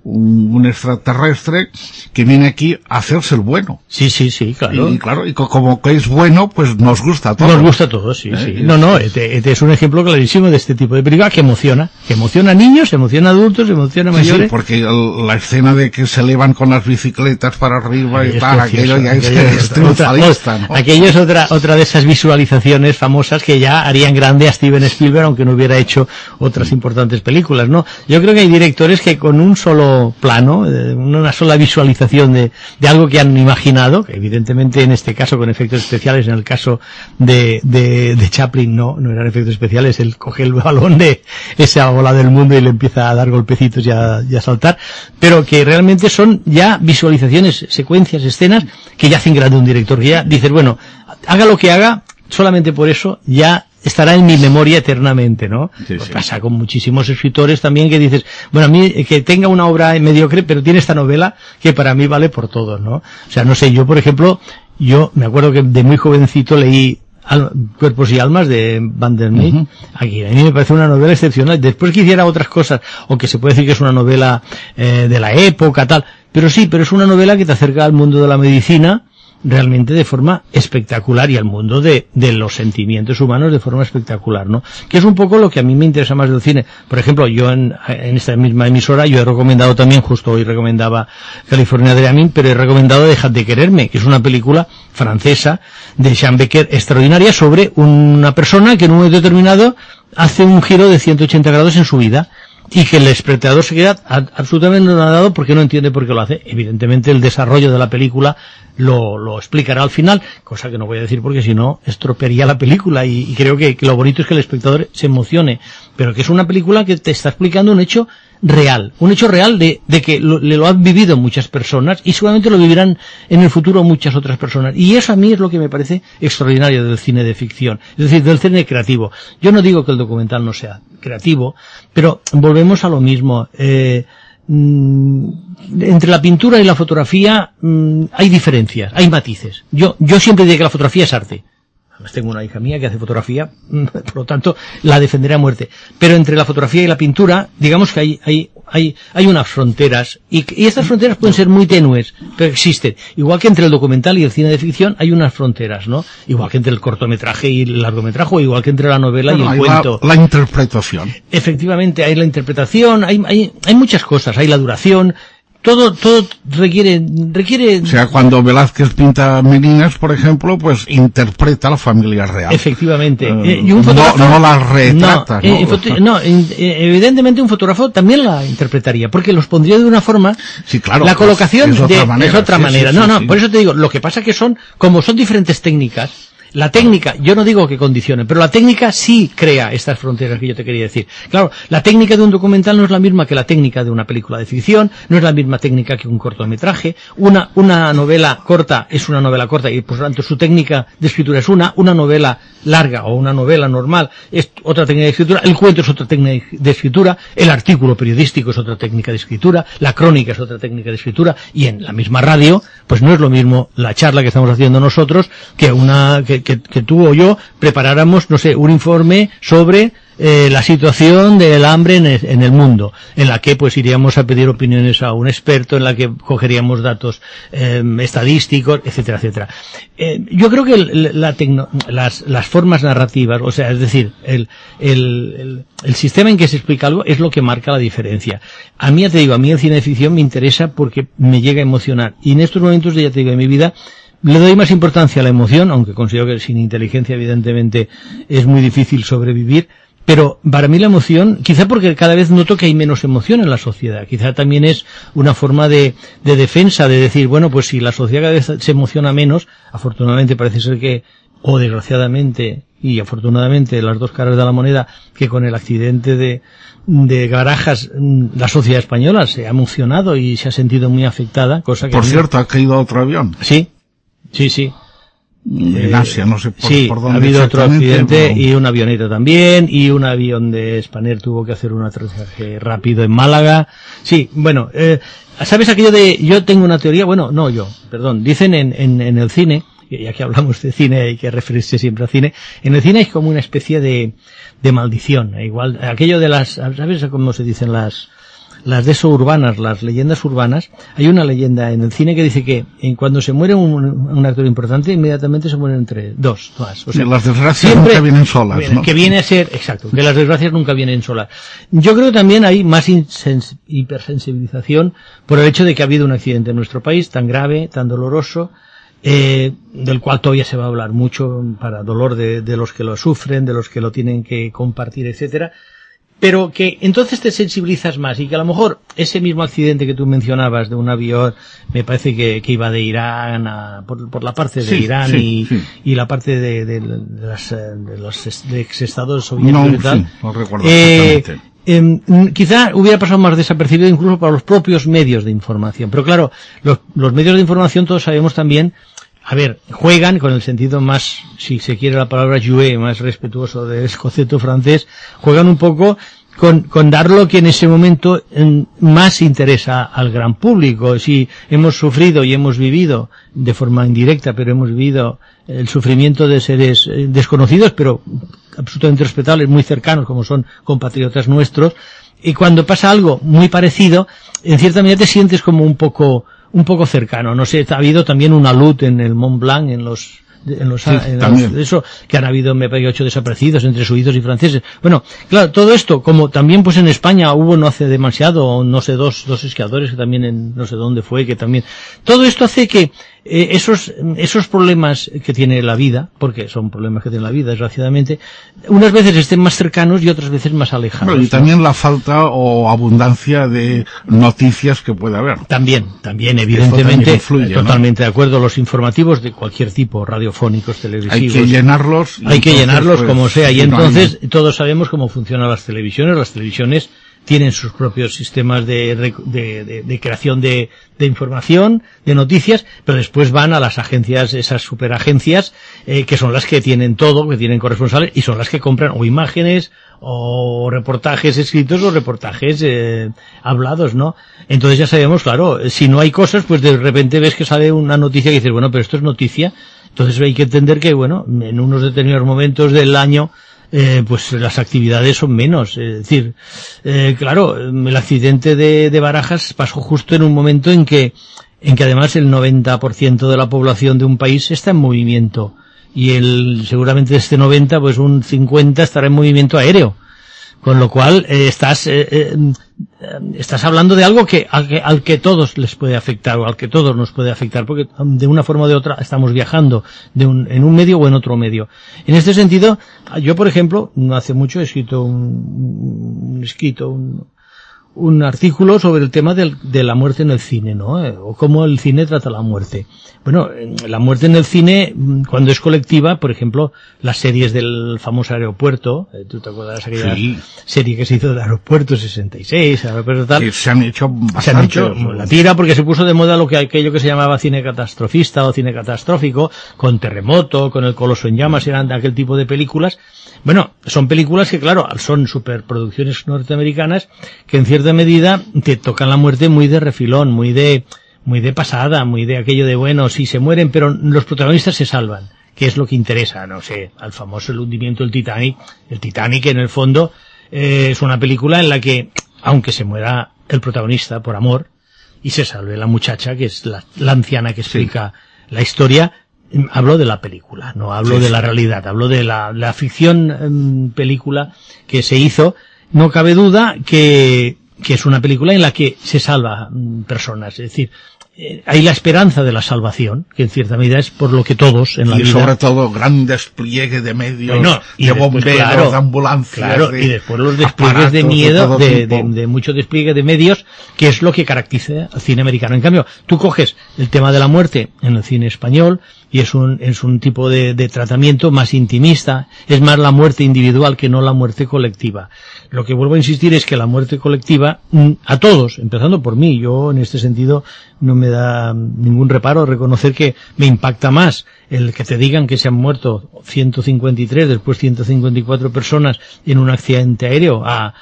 un extraterrestre que viene aquí a hacerse el bueno. Sí, claro. Y claro, y como que es bueno, pues nos gusta a todos. Nos gusta a todos, sí. No, E.T. es un ejemplo clarísimo de este tipo de película que emociona a niños, emociona a adultos, emociona a mayores. Sí, porque la escena de que se elevan con las bicicletas para arriba y tal, aquello ya es triunfalista, ¿no? Aquello es otra de esas visualizaciones famosas que ya harían grande a Steven Spielberg, aunque no hubiera hecho otras importantes películas, ¿no? Yo creo que hay directores que con un solo plano, una sola visualización de algo que han imaginado, que evidentemente en este caso con efectos especiales, en el caso de Chaplin no eran efectos especiales, él coge el balón de esa bola del mundo y le empieza a dar golpecitos y a saltar, pero que realmente son ya visualizaciones, secuencias, escenas que ya hacen grande un director, que ya dices, bueno, haga lo que haga, solamente por eso ya estará en mi memoria eternamente, ¿no? Sí. Pasa con muchísimos escritores también que dices, bueno, a mí que tenga una obra mediocre, pero tiene esta novela que para mí vale por todo, ¿no? O sea, no sé, yo por ejemplo, yo me acuerdo que de muy jovencito leí Cuerpos y Almas de Van der Meij. Aquí a mí me parece una novela excepcional. Después que hiciera otras cosas, o que se puede decir que es una novela de la época, tal, pero es una novela que te acerca al mundo de la medicina realmente de forma espectacular y al mundo de los sentimientos humanos de forma espectacular, ¿no? Que es un poco lo que a mí me interesa más del cine. Por ejemplo, yo en esta misma emisora yo he recomendado también, justo hoy recomendaba California Dreaming, pero he recomendado Dejad de quererme, que es una película francesa de Jean Becker extraordinaria sobre una persona que en un momento determinado hace un giro de 180 grados en su vida y que el espectador se queda absolutamente anonadado porque no entiende por qué lo hace. Evidentemente el desarrollo de la película lo explicará al final, cosa que no voy a decir porque si no estropearía la película, y creo que lo bonito es que el espectador se emocione pero que es una película que te está explicando un hecho real de que lo han vivido muchas personas y seguramente lo vivirán en el futuro muchas otras personas. Y eso a mí es lo que me parece extraordinario del cine de ficción, es decir, del cine creativo. Yo no digo que el documental no sea creativo, pero volvemos a lo mismo. Entre la pintura y la fotografía hay diferencias, hay matices. Yo siempre digo que la fotografía es arte. Además tengo una hija mía que hace fotografía, por lo tanto la defenderé a muerte. Pero entre la fotografía y la pintura, digamos que hay unas fronteras, y estas fronteras pueden ser muy tenues, pero existen. Igual que entre el documental y el cine de ficción hay unas fronteras, ¿no? Igual que entre el cortometraje y el largometraje, o igual que entre la novela y el cuento. La interpretación. Efectivamente, hay la interpretación, hay muchas cosas, hay la duración. Todo requiere... O sea, cuando Velázquez pinta Meninas, por ejemplo, pues interpreta la familia real. Efectivamente. Y un fotógrafo, no la retrata. Evidentemente un fotógrafo también la interpretaría, porque los pondría de una forma... Sí, claro. La colocación es otra manera. Sí. Por eso te digo, lo que pasa que como son diferentes técnicas, la técnica, yo no digo que condicione, pero la técnica sí crea estas fronteras que yo te quería decir. Claro, la técnica de un documental no es la misma que la técnica de una película de ficción, no es la misma técnica que un cortometraje. Una novela corta es una novela corta y por lo tanto su técnica de escritura es una novela larga o una novela normal es otra técnica de escritura, el cuento es otra técnica de escritura, el artículo periodístico es otra técnica de escritura, la crónica es otra técnica de escritura, y en la misma radio, pues no es lo mismo la charla que estamos haciendo nosotros que tú o yo preparáramos, no sé, un informe sobre la situación del hambre en el mundo, en la que pues iríamos a pedir opiniones a un experto, en la que cogeríamos datos estadísticos, etcétera, etcétera. Yo creo que las formas narrativas, o sea, es decir, el sistema en que se explica algo es lo que marca la diferencia. A mí, ya te digo, a mí el cine de ficción me interesa porque me llega a emocionar, y en estos momentos, ya te digo, de mi vida, le doy más importancia a la emoción, aunque considero que sin inteligencia evidentemente es muy difícil sobrevivir, pero para mí la emoción, quizá porque cada vez noto que hay menos emoción en la sociedad, quizá también es una forma de defensa, de decir, bueno, pues si la sociedad cada vez se emociona menos, afortunadamente parece ser que, o desgraciadamente y afortunadamente, las dos caras de la moneda, que con el accidente de Barajas la sociedad española se ha emocionado y se ha sentido muy afectada, cosa que... Por cierto, ha caído otro avión. Sí. En Asia, no sé por dónde. Ha habido otro accidente, pero... y una avioneta también, y un avión de Spanair tuvo que hacer un aterrizaje rápido en Málaga. Sí, bueno, ¿sabes aquello de, yo tengo una teoría? Bueno, no yo, perdón, dicen en el cine, ya que hablamos de cine hay que referirse siempre al cine, en el cine hay como una especie de maldición, igual, aquello de las, ¿sabes cómo se dicen las de eso urbanas, las leyendas urbanas? Hay una leyenda en el cine que dice que cuando se muere un actor importante, inmediatamente se mueren dos más. O sea, las desgracias nunca vienen solas, ¿no? Que viene a ser, exacto, que las desgracias nunca vienen solas. Yo creo que también hay más hipersensibilización por el hecho de que ha habido un accidente en nuestro país tan grave, tan doloroso, del cual todavía se va a hablar mucho, para dolor de los que lo sufren, de los que lo tienen que compartir, etcétera. Pero que entonces te sensibilizas más, y que a lo mejor ese mismo accidente que tú mencionabas de un avión, me parece que iba de Irán por la parte de Irán y la parte de los exestados soviéticos y tal. No recuerdo exactamente. Quizá hubiera pasado más desapercibido incluso para los propios medios de información. Pero claro, los medios de información todos sabemos también, a ver, juegan con el sentido más, si se quiere la palabra jouer, más respetuoso del concepto francés, juegan un poco con dar lo que en ese momento más interesa al gran público. Si hemos sufrido y hemos vivido de forma indirecta, pero hemos vivido el sufrimiento de seres desconocidos, pero absolutamente respetables, muy cercanos, como son compatriotas nuestros, y cuando pasa algo muy parecido, en cierta medida te sientes como un poco cercano. No sé, ha habido también una luz en el Mont Blanc, eso, que han habido, me parece, 8 desaparecidos entre suizos y franceses. Bueno, claro, todo esto, como también pues en España hubo no hace demasiado, no sé, dos esquiadores que también no sé dónde fue, que también, todo esto hace que esos problemas que tiene la vida, porque son problemas que tiene la vida, desgraciadamente, unas veces estén más cercanos y otras veces más alejados. Bueno, y también la falta o abundancia de noticias que puede haber. También, evidentemente, también influye, totalmente de acuerdo. Los informativos de cualquier tipo, radiofónicos, televisivos. Hay que llenarlos. Pues, como sea. Y entonces, todos sabemos cómo funcionan las televisiones. Las televisiones tienen sus propios sistemas de creación de información, de noticias, pero después van a las agencias, esas superagencias, que son las que tienen todo, que tienen corresponsales, y son las que compran o imágenes, o reportajes escritos, o reportajes hablados, ¿no? Entonces ya sabemos, claro, si no hay cosas, pues de repente ves que sale una noticia que dices, bueno, pero esto es noticia. Entonces hay que entender que, bueno, en unos determinados momentos del año, pues las actividades son menos. Es decir, claro, el accidente de Barajas pasó justo en un momento en que además el 90% de la población de un país está en movimiento. Y seguramente de este 90, pues un 50 estará en movimiento aéreo. Con lo cual, estás hablando de algo al que todos les puede afectar, o al que todos nos puede afectar, porque de una forma o de otra estamos viajando en un medio o en otro medio. En este sentido, yo, por ejemplo, no hace mucho he escrito un artículo sobre el tema de la muerte en el cine, ¿no? O cómo el cine trata la muerte. Bueno, la muerte en el cine, cuando es colectiva, por ejemplo, las series del famoso Aeropuerto, tú te acordarás aquella serie que se hizo del Aeropuerto 66, Aeropuerto tal. Que se han hecho bastante. Se han hecho la tira porque se puso de moda aquello que se llamaba cine catastrofista o cine catastrófico, con Terremoto, con El Coloso en Llamas, eran de aquel tipo de películas. Bueno, son películas que, claro, son superproducciones norteamericanas que en cierta medida te tocan la muerte muy de refilón, muy de pasada, muy de aquello de, bueno, sí se mueren, pero los protagonistas se salvan, que es lo que interesa, no sé, al famoso el hundimiento del Titanic. El Titanic, en el fondo, es una película en la que, aunque se muera el protagonista por amor, y se salve la muchacha, que es la anciana que explica la historia, hablo de la película, no hablo de la realidad, hablo de la ficción película que se hizo. No cabe duda que es una película en la que se salva personas, es decir, hay la esperanza de la salvación, que en cierta medida es por lo que todos en la vida... Y sobre todo gran despliegue de medios, de bomberos, de ambulancias... Claro, y después los despliegues de miedo, de mucho despliegue de medios, que es lo que caracteriza al cine americano. En cambio, tú coges el tema de la muerte en el cine español, y es un tipo de tratamiento más intimista, es más la muerte individual que no la muerte colectiva. Lo que vuelvo a insistir es que la muerte colectiva, a todos, empezando por mí, yo en este sentido no me da ningún reparo reconocer que me impacta más el que te digan que se han muerto 153, después 154 personas en un accidente aéreo,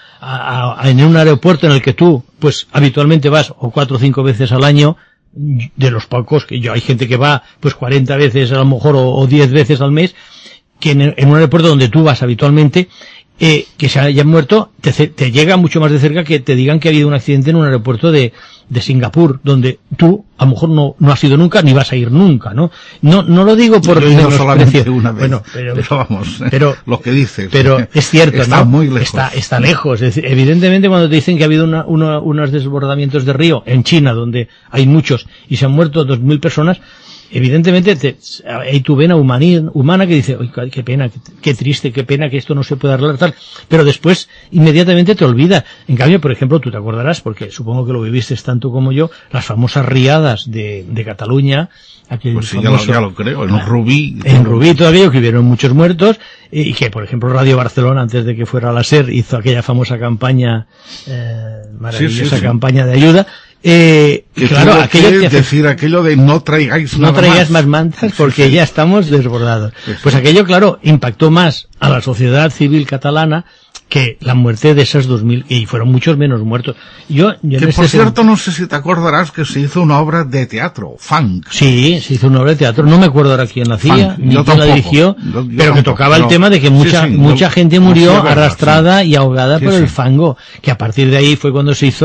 en un aeropuerto en el que tú, pues habitualmente vas o 4 o 5 veces al año, de los pocos, que hay gente que va pues 40 veces a lo mejor o 10 veces al mes, que en un aeropuerto donde tú vas habitualmente, que se hayan muerto, te llega mucho más de cerca que te digan que ha habido un accidente en un aeropuerto de Singapur, donde tú a lo mejor no has ido nunca ni vas a ir nunca, ¿no? No lo digo por solamente una vez. Bueno, pero lo que dices. Pero es cierto, está ¿no? Muy lejos. Está lejos. Es decir, evidentemente cuando te dicen que ha habido unos desbordamientos de río en China, donde hay muchos y se han muerto 2.000 personas, evidentemente hay tu vena humana que dice, oye, qué pena, qué triste, qué pena que esto no se pueda arreglar, tal, pero después inmediatamente te olvidas. En cambio, por ejemplo, tú te acordarás, porque supongo que lo viviste tanto como yo, las famosas riadas de Cataluña, pues sí, ya lo creo, en Rubí. En Rubí, todo aquello, que hubieron muchos muertos, y que, por ejemplo, Radio Barcelona, antes de que fuera a la SER, hizo aquella famosa campaña, maravillosa campaña de ayuda. Claro, aquello de no traigáis más mantas porque ya estamos desbordados. Pues aquello, claro, impactó más a la sociedad civil catalana que la muerte de esas 2.000, y fueron muchos menos muertos. Por cierto, no sé si te acordarás que se hizo una obra de teatro, Funk. Sí, se hizo una obra de teatro, no me acuerdo ahora quién la hacía, ni quién la dirigió, pero que tocaba el tema de que mucha gente murió arrastrada y ahogada por el fango, que a partir de ahí fue cuando se hizo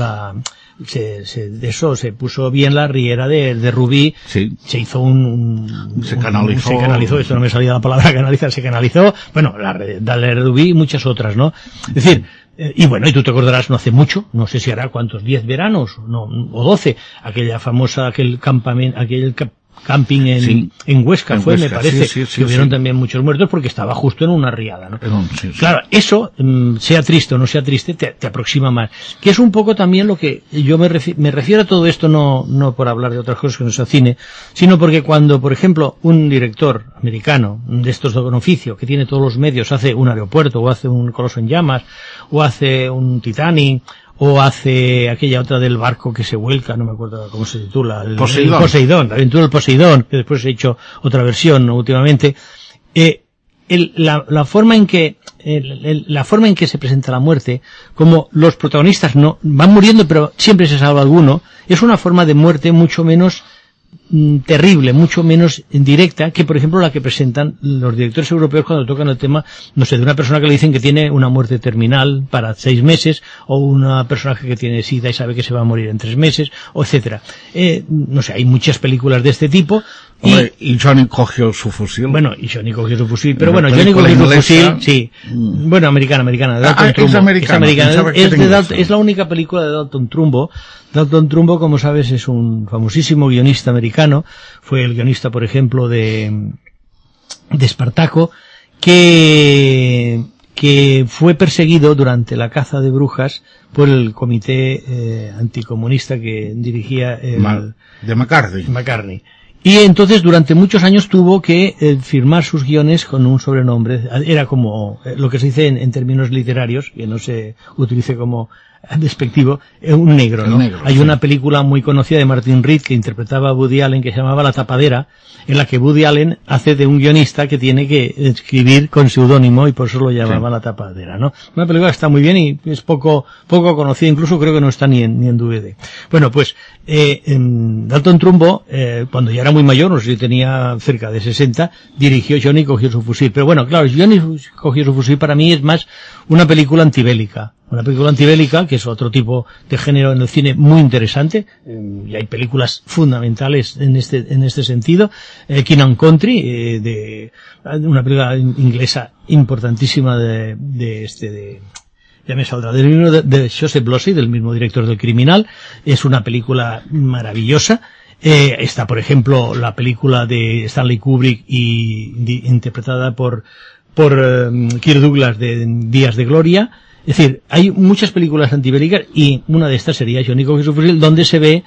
se puso bien la riera de Rubí, se hizo se canalizó, esto no me salía la palabra canalizar, se canalizó, bueno, la de Rubí y muchas otras, ¿no? Es decir, y bueno, y tú te acordarás no hace mucho, no sé si hará cuántos, 10 veranos, o 12, aquella famosa, aquel camping en Huesca, me parece, que hubieron también muchos muertos porque estaba justo en una riada, ¿no? Claro, eso, sea triste o no sea triste, te aproxima más. Que es un poco también lo que yo me refiero a todo esto, no por hablar de otras cosas que no sea cine, sino porque cuando, por ejemplo, un director americano de estos de oficio, que tiene todos los medios, hace un aeropuerto, o hace un Coloso en llamas, o hace un Titanic, o hace aquella otra del barco que se vuelca, no me acuerdo cómo se titula, el Poseidón, la aventura del Poseidón, que después he hecho otra versión últimamente. La forma en que se presenta la muerte, como los protagonistas no van muriendo pero siempre se salva alguno, es una forma de muerte mucho menos terrible, mucho menos directa que, por ejemplo, la que presentan los directores europeos cuando tocan el tema, no sé, de una persona que le dicen que tiene una muerte terminal para 6 meses, o una persona que tiene SIDA y sabe que se va a morir en 3 meses, o etcétera. No sé, hay muchas películas de este tipo. Hombre, y Johnny cogió su fusil. Bueno, y Johnny cogió su fusil, pero bueno, Johnny cogió su fusil, sí. Bueno, americana, Dalton Trumbo. Es americana. Es la única película de Dalton Trumbo. Dalton Trumbo, como sabes, es un famosísimo guionista americano. Fue el guionista, por ejemplo, de Espartaco, que fue perseguido durante la caza de brujas por el comité anticomunista que dirigía de McCartney. Y entonces durante muchos años tuvo que firmar sus guiones con un sobrenombre. Era como lo que se dice en términos literarios, que no se utilice como despectivo, un negro, ¿no? Hay una película muy conocida de Martin Reed que interpretaba a Woody Allen que se llamaba La tapadera, en la que Woody Allen hace de un guionista que tiene que escribir con seudónimo y por eso lo llamaba La tapadera, ¿no? Una película que está muy bien y es poco conocida, incluso creo que no está ni en DVD. Bueno, pues Dalton Trumbo, cuando ya era muy mayor, no sé si tenía cerca de 60, dirigió Johnny cogió su fusil. Pero bueno, claro, Johnny cogió su fusil para mí es más una película antivélica. Una película antivélica, que es otro tipo de género en el cine muy interesante, y hay películas fundamentales en este sentido. King and Country, de una película inglesa importantísima ya me saldrá, del libro de Joseph Losey, del mismo director del Criminal. Es una película maravillosa. Está, por ejemplo, la película de Stanley Kubrick interpretada por Kirk Douglas de Días de Gloria. Es decir, hay muchas películas antibélicas y una de estas sería Johnny cogió su fusil, donde se ve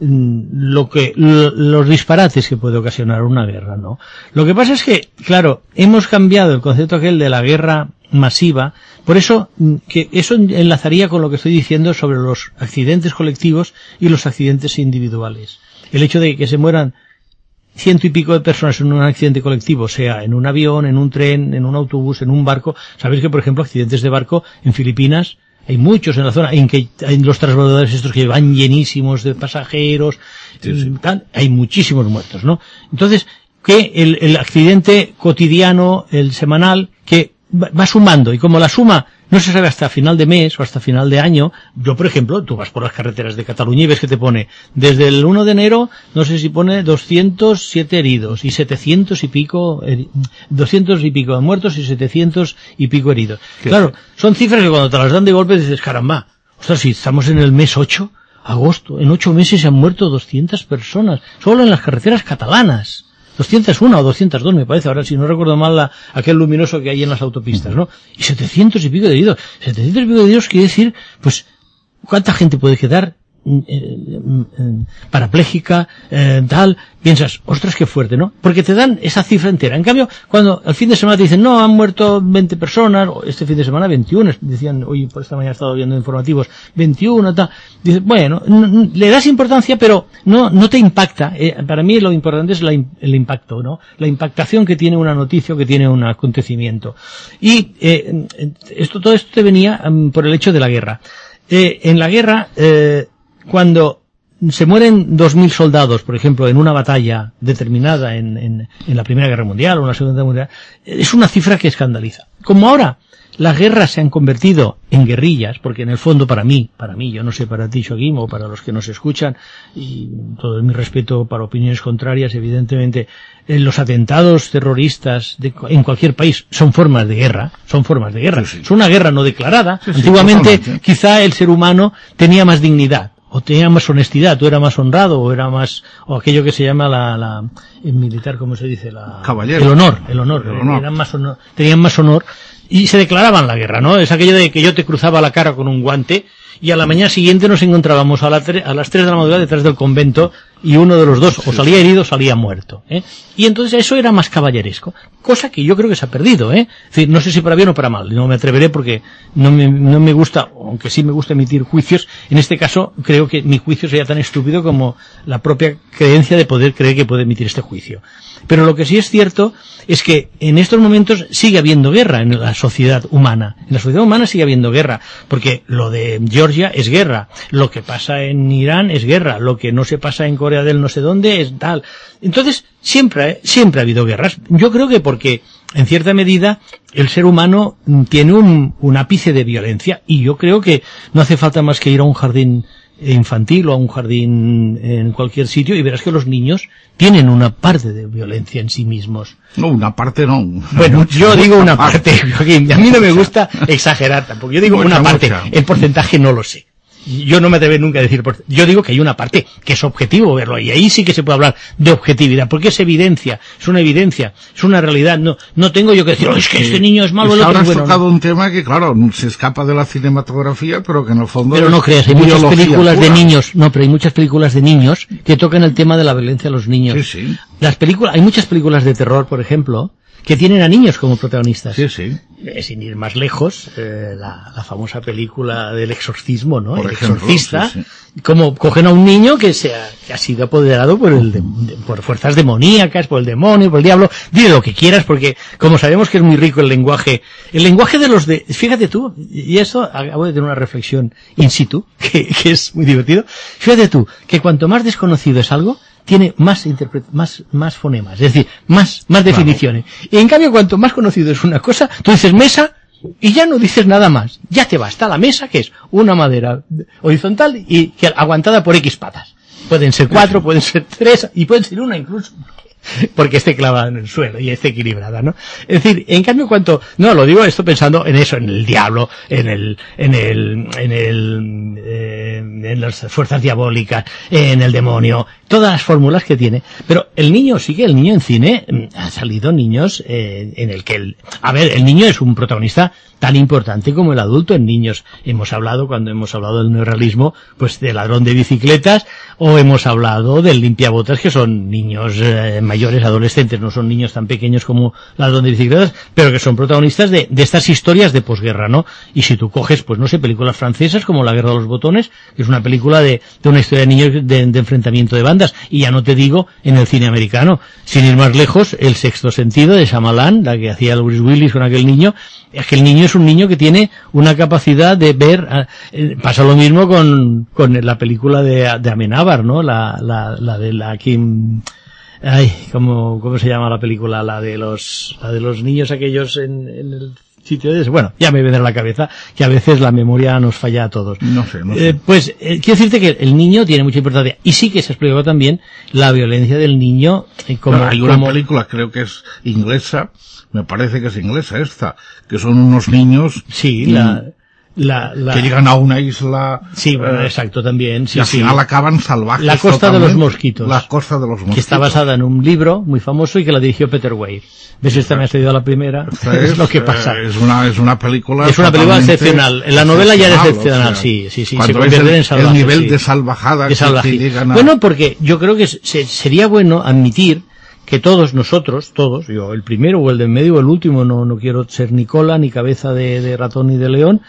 los disparates que puede ocasionar una guerra, ¿no? Lo que pasa es que, claro, hemos cambiado el concepto aquel de la guerra masiva, por eso, que eso enlazaría con lo que estoy diciendo sobre los accidentes colectivos y los accidentes individuales. El hecho de que se mueran 100 y pico de personas en un accidente colectivo, sea en un avión, en un tren, en un autobús, en un barco. Sabéis que, por ejemplo, accidentes de barco en Filipinas hay muchos en la zona, en que hay los transbordadores estos que van llenísimos de pasajeros, hay muchísimos muertos, ¿no? Entonces, que el accidente cotidiano, el semanal, que va sumando, y como la suma no se sabe hasta final de mes o hasta final de año. Yo, por ejemplo, tú vas por las carreteras de Cataluña y ves que te pone, desde el 1 de enero, no sé si pone 207 heridos y 700 y pico, 200 y pico de muertos y 700 y pico heridos. Claro, son cifras que cuando te las dan de golpe dices, caramba, ostras, si estamos en el mes 8, agosto, en 8 meses se han muerto 200 personas, solo en las carreteras catalanas. 201 o 202 me parece, ahora si no recuerdo mal aquel luminoso que hay en las autopistas, ¿no? Y 700 y pico de heridos. 700 y pico de heridos quiere decir, pues, ¿cuánta gente puede quedar parapléjica, tal? Piensas, ostras, qué fuerte, ¿no? Porque te dan esa cifra entera. En cambio, cuando al fin de semana te dicen, no, han muerto 20 personas, o este fin de semana 21, decían, hoy por esta mañana he estado viendo informativos, 21, tal. Dices, bueno, le das importancia, pero no te impacta. Para mí lo importante es el impacto, ¿no? La impactación que tiene una noticia o que tiene un acontecimiento. Y, todo esto te venía por el hecho de la guerra. En la guerra, cuando se mueren 2.000 soldados, por ejemplo, en una batalla determinada en la Primera Guerra Mundial o en la Segunda Guerra Mundial, es una cifra que escandaliza. Como ahora las guerras se han convertido en guerrillas, porque en el fondo para mí, yo no sé para ti, Joaquín, o para los que nos escuchan, y todo mi respeto para opiniones contrarias, evidentemente, los atentados terroristas en cualquier país son formas de guerra. Sí. Es una guerra no declarada. Antiguamente, quizá el ser humano tenía más dignidad. o tenía más honestidad, o era más honrado, o aquello que se llama el militar, ¿cómo se dice? Caballero. El honor. Tenían más honor, y se declaraban la guerra, ¿no? Es aquello de que yo te cruzaba la cara con un guante, y a la mañana siguiente nos encontrábamos a las 3 de la madrugada detrás del convento, y uno de los dos o salía herido o salía muerto, Y entonces eso era más caballeresco, cosa que yo creo que se ha perdido, Es decir, no sé si para bien o para mal, no me atreveré porque no me gusta, aunque sí me gusta emitir juicios. En este caso creo que mi juicio sería tan estúpido como la propia creencia de poder creer que puede emitir este juicio. Pero lo que sí es cierto es que en estos momentos sigue habiendo guerra en la sociedad humana. En la sociedad humana sigue habiendo guerra, porque lo de Georgia es guerra, lo que pasa en Irán es guerra, lo que no se pasa en Corea del no sé dónde es tal. Entonces, siempre ha habido guerras. Yo creo que porque, en cierta medida, el ser humano tiene un ápice de violencia, y yo creo que no hace falta más que ir a un jardín infantil o a un jardín en cualquier sitio y verás que los niños tienen una parte de violencia en sí mismos. No, una parte no. Bueno, yo digo una parte, Joaquín, a mí no me gusta exagerar tampoco, yo digo una parte, el porcentaje no lo sé. Yo no me atrevo nunca a decir, yo digo que hay una parte que es objetivo verlo, y ahí sí que se puede hablar de objetividad, porque es evidencia, es una realidad, no tengo yo que decir, es que este niño es malo, el otro ahora es bueno. Has tocado un tema que, claro, se escapa de la cinematografía, pero que en el fondo... Pero no creas, hay muchas películas de niños, pero hay muchas películas de niños que tocan el tema de la violencia a los niños. Sí. Hay muchas películas de terror, por ejemplo, que tienen a niños como protagonistas. Sí. Sin ir más lejos, la famosa película del exorcismo, ¿no? Por El ejemplo, exorcista, sí. Como cogen a un niño que ha sido apoderado por fuerzas demoníacas, por el demonio, por el diablo, dile lo que quieras, porque como sabemos que es muy rico el lenguaje de fíjate tú, y eso acabo de tener una reflexión in situ, que es muy divertido, fíjate tú, que cuanto más desconocido es algo, tiene más fonemas, es decir, más definiciones. Y en cambio, cuanto más conocido es una cosa, tú dices mesa y ya no dices nada más. Ya te basta la mesa, que es una madera horizontal y que aguantada por X patas. Pueden ser 4, pueden ser 3 y pueden ser 1 incluso, porque esté clavada en el suelo y esté equilibrada, ¿no? Es decir, en cambio, lo digo esto pensando en eso, en el diablo, en las fuerzas diabólicas, en el demonio, todas las fórmulas que tiene. Pero el niño en cine, han salido niños, en el que el niño es un protagonista tan importante como el adulto. En niños cuando hemos hablado del neorrealismo, pues de Ladrón de bicicletas, o hemos hablado del Limpiabotas, que son niños mayores, adolescentes, no son niños tan pequeños como Ladrón de bicicletas, pero que son protagonistas de estas historias de posguerra, ¿no? Y si tú coges, pues no sé, películas francesas como La guerra de los botones, que es una película de una historia de niños de enfrentamiento de bandas, y ya no te digo en el cine americano, sin ir más lejos, El sexto sentido de Shyamalan, la que hacía Bruce Willis con aquel niño es un niño que tiene una capacidad de ver, pasa lo mismo con la película de Amenábar, ¿no? La de la Kim, ¿cómo se llama la película? La de los niños aquellos en el sitio de ese. Bueno, ya me viene a la cabeza que a veces la memoria nos falla a todos. No sé. Pues quiero decirte que el niño tiene mucha importancia, y sí que se explicó también la violencia del niño hay una película, creo que es inglesa, me parece que es inglesa esta, que son unos niños... Sí, que llegan a una isla... Sí, bueno, exacto, también. Sí, y al final acaban salvajes. La Costa de los Mosquitos. La Costa de los Mosquitos. Que está basada en un libro muy famoso y que la dirigió Peter Weir. ¿Ves? Esta me ha cedido a la primera. Es lo que pasa. Es una película... Es una película excepcional. La novela ya era excepcional, sí. Se convierte en salvaje. El nivel de salvajada que llegan a... Bueno, porque yo creo que sería bueno admitir que todos nosotros, yo el primero o el del medio o el último, no quiero ser ni cola, ni cabeza de ratón ni de león,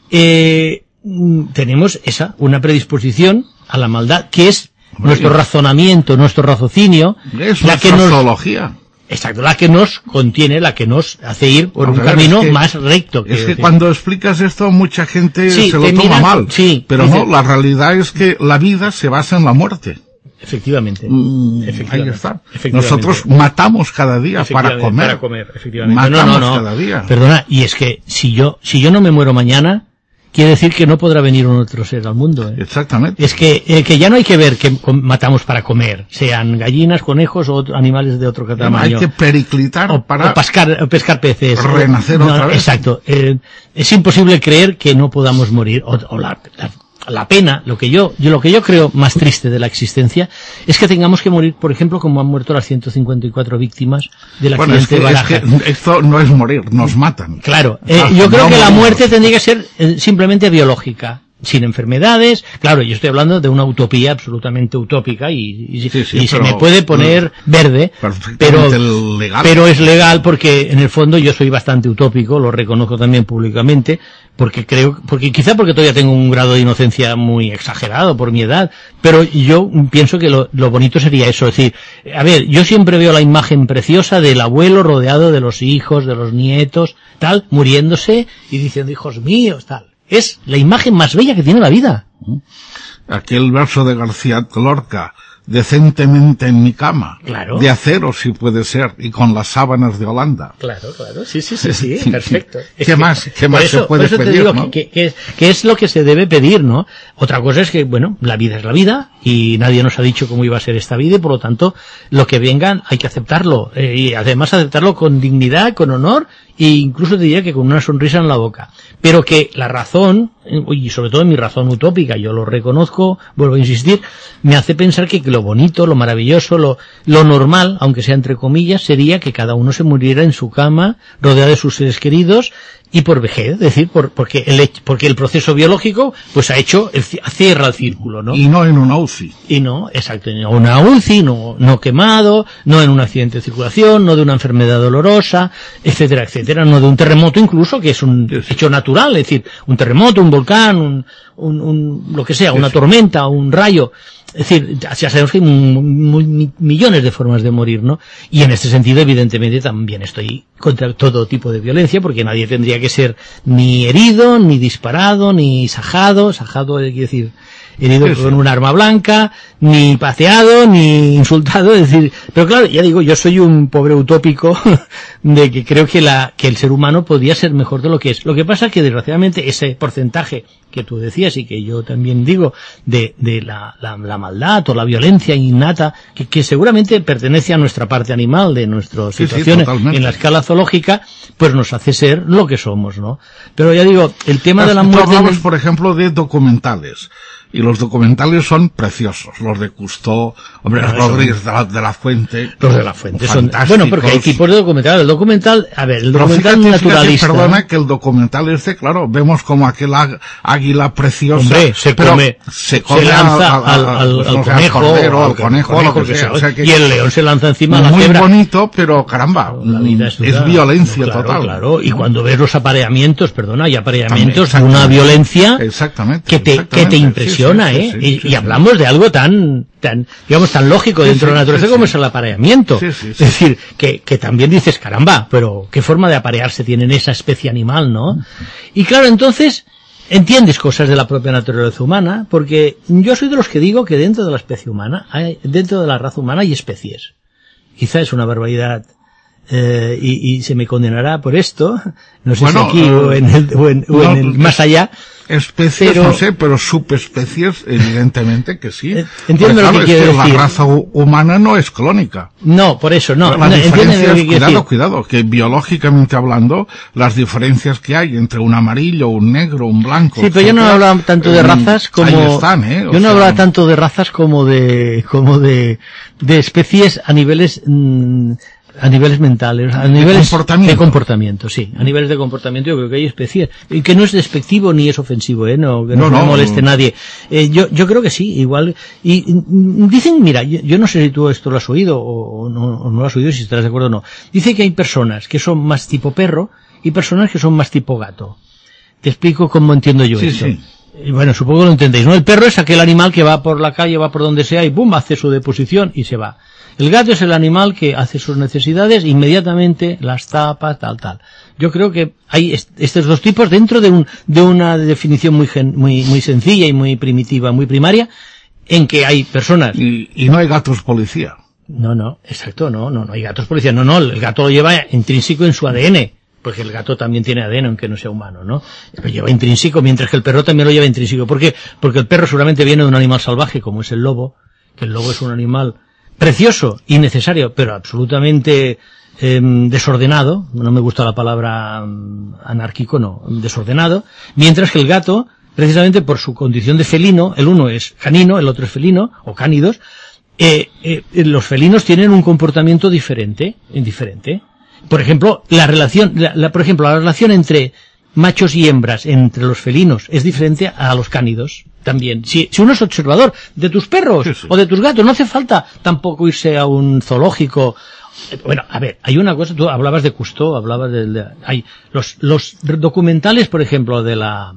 tenemos una predisposición a la maldad, que es nuestro razonamiento, nuestro raciocinio, es la sociología. Exacto, la que nos contiene, la que nos hace ir por un camino más recto. Es que cuando explicas esto, mucha gente se lo toma mal. Sí, pero no, la realidad es que la vida se basa en la muerte. Efectivamente. Ahí está. Nosotros matamos cada día para comer. Efectivamente. Matamos cada día. Perdona, y es que si yo no me muero mañana, quiere decir que no podrá venir un otro ser al mundo. Exactamente. Es que ya no hay que ver que matamos para comer, sean gallinas, conejos o animales de otro tamaño. Hay que periclitar para pescar peces. Renacer otra vez. Exacto. Es imposible creer que no podamos morir. la pena, lo que yo creo más triste de la existencia, es que tengamos que morir, por ejemplo, como han muerto las 154 víctimas del accidente de Barajas. Es que esto no es morir, nos matan. Claro, yo creo que la muerte tendría que ser simplemente biológica, sin enfermedades. Claro, yo estoy hablando de una utopía absolutamente utópica y se me puede poner verde, pero es legal porque en el fondo yo soy bastante utópico, lo reconozco también públicamente, porque quizá porque todavía tengo un grado de inocencia muy exagerado por mi edad, pero yo pienso que lo bonito sería eso, es decir, a ver, yo siempre veo la imagen preciosa del abuelo rodeado de los hijos, de los nietos, tal, muriéndose y diciendo, hijos míos, tal. Es la imagen más bella que tiene la vida. Aquel verso de García Lorca, decentemente en mi cama, claro, de acero si puede ser, y con las sábanas de Holanda. Claro, sí, perfecto. ¿Qué más se puede pedir, digo, ¿no? que es lo que se debe pedir, ¿no? Otra cosa es que, bueno, la vida es la vida, y nadie nos ha dicho cómo iba a ser esta vida, y por lo tanto, lo que vengan hay que aceptarlo, y además aceptarlo con dignidad, con honor, e incluso te diría que con una sonrisa en la boca. Pero que la razón, y sobre todo mi razón utópica, yo lo reconozco, vuelvo a insistir, me hace pensar que lo bonito, lo maravilloso, lo normal, aunque sea entre comillas, sería que cada uno se muriera en su cama, rodeado de sus seres queridos, y por vejez, es decir, porque el proceso biológico, pues cierra el círculo, ¿no? Y no en una UCI. Y no, exacto, en una UCI, no quemado, no en un accidente de circulación, no de una enfermedad dolorosa, etcétera, etcétera, no de un terremoto incluso, que es un hecho natural, es decir, un terremoto, un volcán, lo que sea, una tormenta, un rayo. Es decir, ya sabemos que hay millones de formas de morir, ¿no? Y en este sentido, evidentemente, también estoy contra todo tipo de violencia, porque nadie tendría que ser ni herido, ni disparado, ni sajado, quiere decir, herido con un arma blanca, ni pateado, ni insultado, es decir, pero claro, ya digo, yo soy un pobre utópico de que creo que el ser humano podría ser mejor de lo que es. Lo que pasa es que desgraciadamente ese porcentaje que tú decías y que yo también digo de la maldad o la violencia innata que seguramente pertenece a nuestra parte animal de nuestras situaciones en la escala zoológica, pues nos hace ser lo que somos, ¿no? Pero ya digo, el tema de la muerte... Tú hablabas, por ejemplo, de documentales. Y los documentales son preciosos. Los de Cousteau, Rodríguez de la Fuente. Los de la Fuente son bueno, porque hay tipos de documentales. El documental naturalista. Perdona que el documental claro, vemos como aquel águila preciosa. Hombre, se lanza al conejo, lo que sea. O sea que y el león se lanza encima a la cebra. Muy bonito, pero caramba, es violencia total. Claro, y cuando ves los apareamientos, hay apareamientos de una violencia que te impresiona. Y hablamos de algo tan lógico dentro de la naturaleza como es el apareamiento. Es decir, que también dices, caramba, pero qué forma de aparearse tienen esa especie animal, ¿no? Y claro, entonces, entiendes cosas de la propia naturaleza humana, porque yo soy de los que digo que dentro de la especie humana, dentro de la raza humana hay especies. Quizá es una barbaridad. Y se me condenará por esto, no sé si aquí o en el más allá. Especies, no sé, pero subespecies, evidentemente que sí. Entiendo lo que quiero decir. La raza humana no es clónica. No, por eso, no. La diferencia es, cuidado, que biológicamente hablando, las diferencias que hay entre un amarillo, un negro, un blanco. Sí, pero yo no hablaba tanto de razas como... Ahí están, yo no hablaba tanto de razas como de especies a niveles mentales, a niveles de comportamiento, sí, a niveles de comportamiento yo creo que hay especies, y que no es despectivo ni es ofensivo, que no moleste a nadie. Yo creo que sí, igual, y dicen, mira, yo no sé si tú esto lo has oído o no lo has oído, si estarás de acuerdo o no. Dice que hay personas que son más tipo perro y personas que son más tipo gato. Te explico cómo entiendo yo esto. Sí. Y bueno, supongo que lo entendéis, ¿no? El perro es aquel animal que va por la calle, va por donde sea y ¡bum!, hace su deposición y se va. El gato es el animal que hace sus necesidades, inmediatamente las tapa, tal. Yo creo que hay estos dos tipos dentro de una definición muy sencilla y muy primitiva, muy primaria, en que hay personas... Y no hay gatos policía. No, exacto, no hay gatos policía. No, el gato lo lleva intrínseco en su ADN. Porque el gato también tiene ADN, aunque no sea humano, ¿no? Lo lleva intrínseco, mientras que el perro también lo lleva intrínseco. ¿Por qué? Porque el perro seguramente viene de un animal salvaje, como es el lobo, que el lobo es un animal precioso y necesario, pero absolutamente desordenado, no me gusta la palabra anárquico, no, desordenado, mientras que el gato precisamente por su condición de felino, el uno es canino, el otro es felino, o cánidos, los felinos tienen un comportamiento diferente. Por ejemplo, la relación entre machos y hembras entre los felinos es diferente a los cánidos también. Si uno es observador de tus perros o de tus gatos, no hace falta tampoco irse a un zoológico. Bueno, a ver, hay una cosa, tú hablabas de Cousteau, hay los documentales, por ejemplo, de la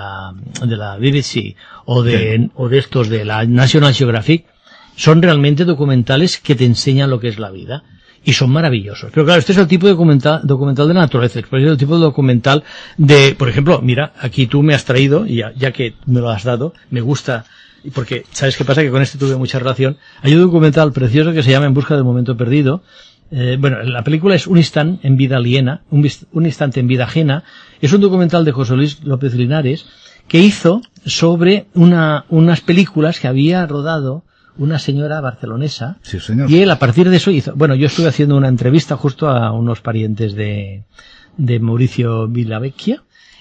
BBC o de estos de la National Geographic, son realmente documentales que te enseñan lo que es la vida. Y son maravillosos. Pero claro, este es el tipo de documental de la naturaleza. Es el tipo de documental de, por ejemplo, mira, aquí tú me has traído, y ya que me lo has dado, me gusta, porque, ¿sabes qué pasa? Que con este tuve mucha relación. Hay un documental precioso que se llama En busca del momento perdido. Bueno, la película es Un instante en vida aliena, un instante en vida ajena. Es un documental de José Luis López Linares que hizo sobre unas películas que había rodado una señora barcelonesa. Sí, señor. Y él a partir de eso hizo, bueno, yo estuve haciendo una entrevista justo a unos parientes de Mauricio Villavecchia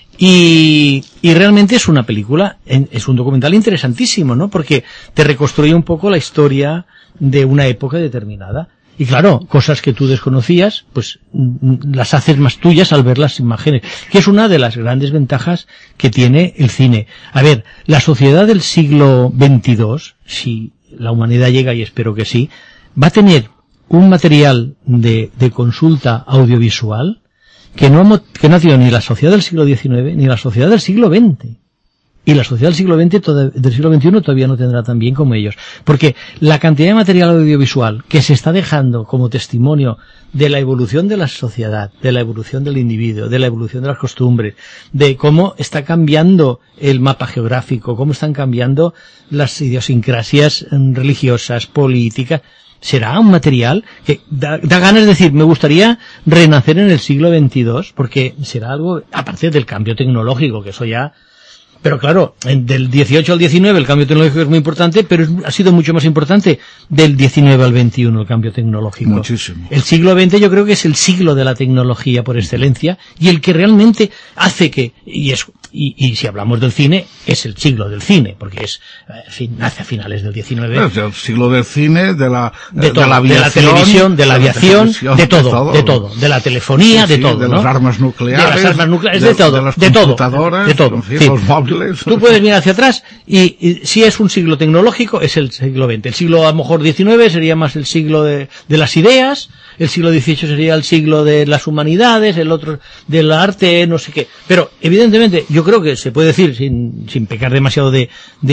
y realmente es una película, es un documental interesantísimo, ¿no? Porque te reconstruye un poco la historia de una época determinada. Y claro, cosas que tú desconocías, pues las haces más tuyas al ver las imágenes, que es una de las grandes ventajas que tiene el cine. A ver, la sociedad del siglo XXII, si la humanidad llega, y espero que sí, va a tener un material de consulta audiovisual que no ha tenido ni la sociedad del siglo XIX ni la sociedad del siglo XX. Y la sociedad del siglo XXI todavía no tendrá tan bien como ellos. Porque la cantidad de material audiovisual que se está dejando como testimonio de la evolución de la sociedad, de la evolución del individuo, de la evolución de las costumbres, de cómo está cambiando el mapa geográfico, cómo están cambiando las idiosincrasias religiosas, políticas, será un material que da ganas de decir, me gustaría renacer en el siglo XXII, porque será algo, aparte del cambio tecnológico, que eso ya... Pero claro, del 18 al 19 el cambio tecnológico es muy importante, pero ha sido mucho más importante del 19 al 21 el cambio tecnológico. Muchísimo. El siglo XX yo creo que es el siglo de la tecnología por excelencia y el que realmente hace que, y si hablamos del cine, es el siglo del cine, porque nace a finales del 19. Es el siglo del cine, de la aviación, de la televisión, de la aviación, de todo, de la telefonía, sí, de todo, de ¿no? las armas nucleares, de las armas nucleares, de todo, de las de todo, computadoras, de todo, en fin, sí. los móviles. Tú puedes mirar hacia atrás y si es un siglo tecnológico es el siglo XX. El siglo a lo mejor XIX sería más el siglo de las ideas, el siglo XVIII sería el siglo de las humanidades, el otro del arte, no sé qué. Pero evidentemente yo creo que se puede decir sin pecar demasiado de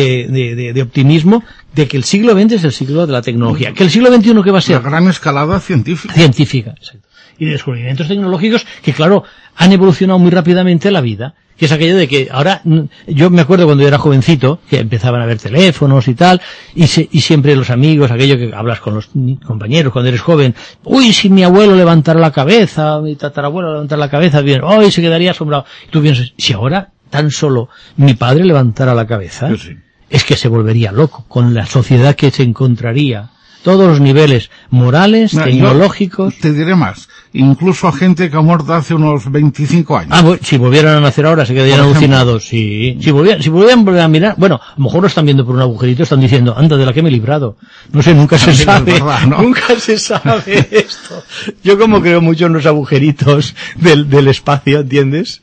optimismo de que el siglo XX es el siglo de la tecnología. Que el siglo XXI ¿qué va a ser? La gran escalada científica. Científica, exacto. Y de descubrimientos tecnológicos que, claro, han evolucionado muy rápidamente la vida. Que es aquello de que ahora, yo me acuerdo cuando yo era jovencito, que empezaban a haber teléfonos y tal, y siempre los amigos, aquello que hablas con los compañeros cuando eres joven, uy, si mi abuelo levantara la cabeza, mi tatarabuelo levantara la cabeza, bien, uy, se quedaría asombrado. Y tú piensas, si ahora tan solo mi padre levantara la cabeza, Sí. es que se volvería loco con la sociedad que se encontraría. Todos los niveles morales, tecnológicos. Te diré más. Incluso a gente que ha muerto hace unos 25 años. Si volvieran a nacer ahora se quedarían alucinados. Sí. Si volvieran a mirar, bueno, a lo mejor lo están viendo por un agujerito, están diciendo, anda, de la que me he librado. No sé, nunca se sabe. Verdad, ¿no? Nunca se sabe esto. Yo como creo mucho en los agujeritos del espacio, ¿entiendes?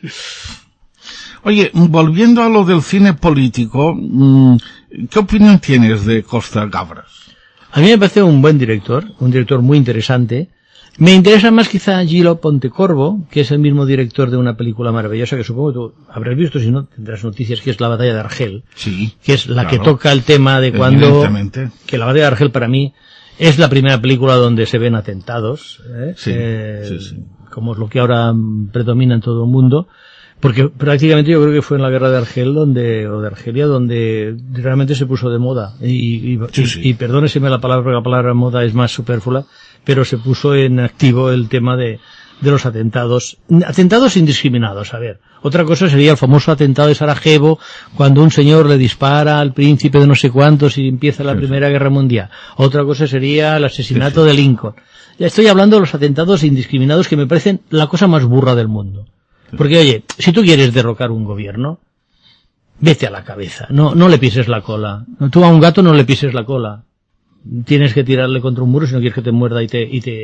Oye, volviendo a lo del cine político, ¿qué opinión tienes de Costa Gavras? A mí me parece un buen director, un director muy interesante. Me interesa más quizá Gilo Pontecorvo, que es el mismo director de una película maravillosa que supongo que tú habrás visto, si no tendrás noticias, que es La Batalla de Argel. Sí. Que es la claro, que toca el tema de cuando... Evidentemente. Que La Batalla de Argel para mí es la primera película donde se ven atentados. Sí. Como es lo que ahora predomina en todo el mundo. Porque prácticamente yo creo que fue en la guerra de Argel o de Argelia donde realmente se puso de moda. Y perdóneseme la palabra moda es más superflua, pero se puso en activo el tema de los atentados. Atentados indiscriminados, a ver. Otra cosa sería el famoso atentado de Sarajevo, cuando un señor le dispara al príncipe de no sé cuántos y empieza la Primera Guerra Mundial. Otra cosa sería el asesinato de Lincoln. Ya estoy hablando de los atentados indiscriminados que me parecen la cosa más burra del mundo. Porque, oye, si tú quieres derrocar un gobierno, vete a la cabeza, no le pises la cola. Tú a un gato no le pises la cola. Tienes que tirarle contra un muro si no quieres que te muerda y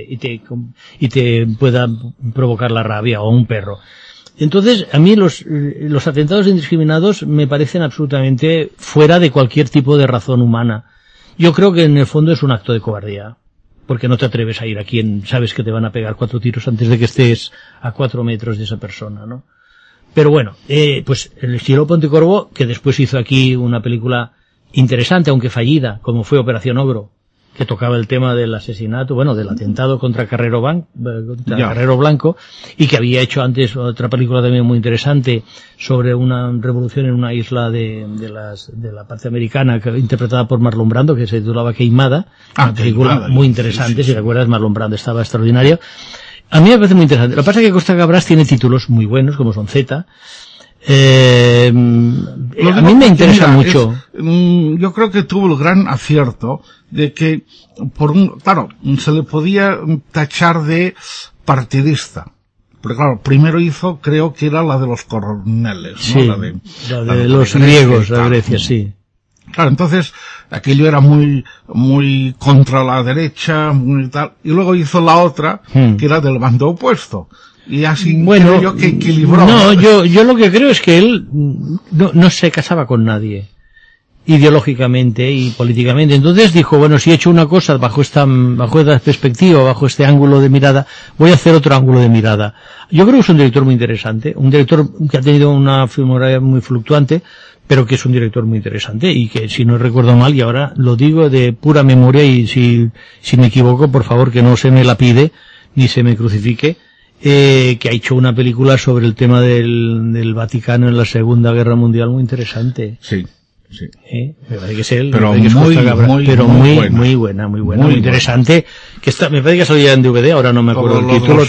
te pueda provocar la rabia, o un perro. Entonces, a mí los atentados indiscriminados me parecen absolutamente fuera de cualquier tipo de razón humana. Yo creo que en el fondo es un acto de cobardía, porque no te atreves a ir a quien sabes que te van a pegar 4 tiros antes de que estés a 4 metros de esa persona, ¿no? Pero bueno, pues el estilo Pontecorvo, que después hizo aquí una película interesante, aunque fallida, como fue Operación Ogro, que tocaba el tema del asesinato, bueno, del atentado contra Carrero Blanco, y que había hecho antes otra película también muy interesante sobre una revolución en una isla de la parte americana, interpretada por Marlon Brando, que se titulaba Queimada, una película muy interesante, sí. Si recuerdas, Marlon Brando estaba extraordinario. A mí me parece muy interesante. Lo que pasa es que Costa Gabras tiene títulos muy buenos, como son Z. A mí me interesa mucho. Yo creo que tuvo el gran acierto de que, claro, se le podía tachar de partidista. Porque claro, primero hizo, creo que era la de los coroneles, sí, ¿no? La de los griegos, la Grecia, sí. Claro, entonces, aquello era muy contra la derecha, muy tal. Y luego hizo la otra, que era del bando opuesto. Y así, bueno, creo yo que equilibró. No, yo lo que creo es que él no se casaba con nadie, ideológicamente y políticamente. Entonces dijo, bueno, si he hecho una cosa bajo esta perspectiva, bajo este ángulo de mirada, voy a hacer otro ángulo de mirada. Yo creo que es un director muy interesante, un director que ha tenido una filmografía muy fluctuante, pero que es un director muy interesante y que, si no recuerdo mal, y ahora lo digo de pura memoria, y si me equivoco, por favor, que no se me lapide ni se me crucifique, que ha hecho una película sobre el tema del Vaticano en la Segunda Guerra Mundial muy interesante. Sí, sí. Me parece que es él, pero muy buena, muy interesante, que me parece que salía en DVD, ahora no me acuerdo el título.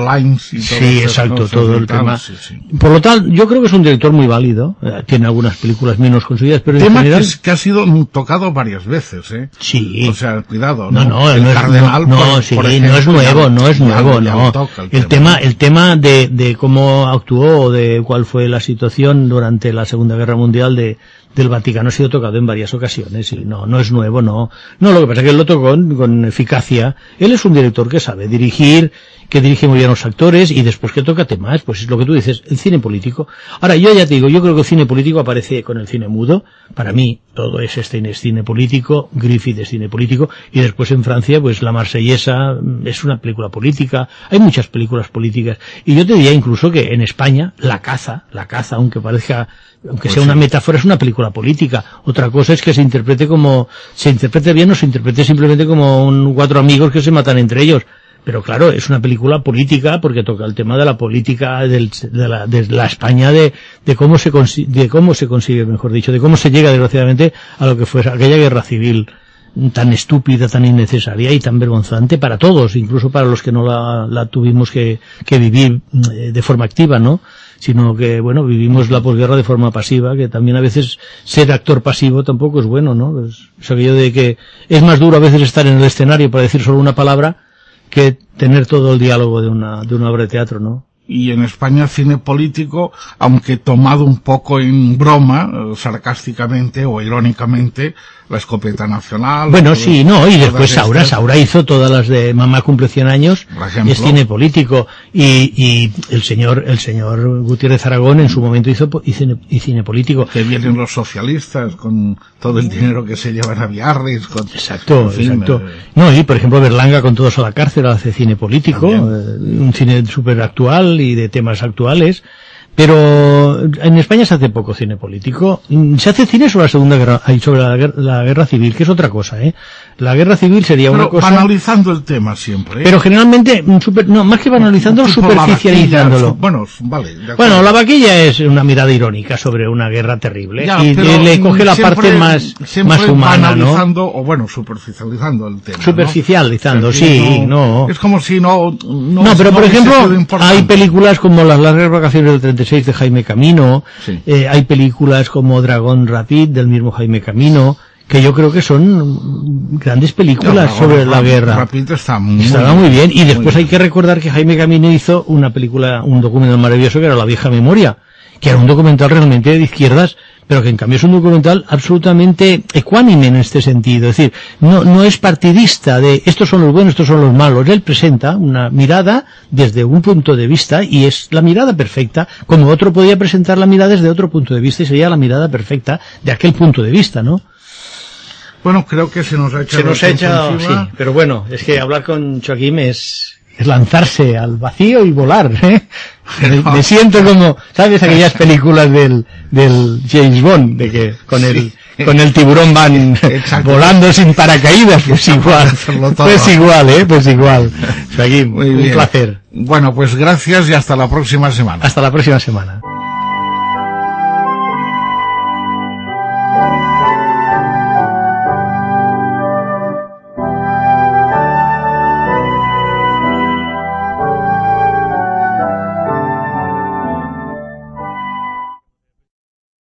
Sí, exacto, todo el tema. Sí. Por lo tal, yo creo que es un director muy válido, tiene algunas películas menos conseguidas, pero tema en general... que ha sido tocado varias veces, Sí. O sea, cuidado, ¿no? El Cardenal, por ejemplo, no es nuevo, no. El tema de cómo actuó, de cuál fue la situación durante la Segunda Guerra Mundial del Vaticano ha sido tocado en varias ocasiones, y no es nuevo, no. No, lo que pasa es que él lo tocó con eficacia. Él es un director que sabe dirigir, que dirige muy bien los actores, y después que toca temas, pues es lo que tú dices, el cine político. Ahora, yo ya te digo, yo creo que el cine político aparece con el cine mudo. Para mí, todo es cine político, Griffith es cine político, y después en Francia, pues La Marsellesa es una película política. Hay muchas películas políticas. Y yo te diría incluso que en España, La Caza, aunque sea una metáfora, es una película política. Otra cosa es que se interprete bien o se interprete simplemente como 4 amigos que se matan entre ellos. Pero claro, es una película política porque toca el tema de la política de la España, de cómo se consigue, mejor dicho, de cómo se llega desgraciadamente a lo que fue aquella guerra civil tan estúpida, tan innecesaria y tan vergonzante para todos, incluso para los que no la tuvimos que vivir de forma activa, ¿no? Sino que, bueno, vivimos la posguerra de forma pasiva, que también a veces ser actor pasivo tampoco es bueno, ¿no? Es aquello de que es más duro a veces estar en el escenario para decir solo una palabra que tener todo el diálogo de una obra de teatro, ¿no? Y en España cine político, aunque tomado un poco en broma, sarcásticamente o irónicamente, La Escopeta Nacional. Bueno, sí, y después Saura hizo todas las de Mamá cumple 100 años, es cine político, y el señor Gutiérrez Aragón en su momento hizo cine político. Que vienen los socialistas con todo el dinero que se llevan a Biarritz. Exacto. Y por ejemplo Berlanga con Todos a la cárcel hace cine político, un cine súper actual y de temas actuales. Pero en España se hace poco cine político. Se hace cine sobre la Segunda Guerra, sobre la Guerra Civil, que es otra cosa, La Guerra Civil sería una cosa... banalizando el tema siempre, Pero generalmente, más que banalizándolo, superficializándolo. Bueno, La Vaquilla es una mirada irónica sobre una guerra terrible. Y le coge la parte más humana, banalizando, o superficializando el tema. Superficializando, Es como si no, pero por ejemplo, hay películas como Las largas vacaciones del 36 de Jaime Camino, hay películas como Dragón Rapid del mismo Jaime Camino, que yo creo que son grandes películas sobre la guerra. Rapid estaba muy bien, y después hay que recordar que Jaime Camino hizo una película, un documental maravilloso que era La vieja memoria, que era un documental realmente de izquierdas, pero que en cambio es un documental absolutamente ecuánime en este sentido. Es decir, no es partidista de estos son los buenos, estos son los malos. Él presenta una mirada desde un punto de vista y es la mirada perfecta, como otro podía presentar la mirada desde otro punto de vista y sería la mirada perfecta de aquel punto de vista, ¿no? Bueno, creo que se nos ha echado sí, pero bueno, es que hablar con Joaquim es lanzarse al vacío y volar, ¿eh? Me siento como, ¿sabes? Aquellas películas del James Bond, de que con el tiburón van volando sin paracaídas, pues igual. Pues igual. Joaquim, un placer. Bueno, pues gracias y hasta la próxima semana. Hasta la próxima semana.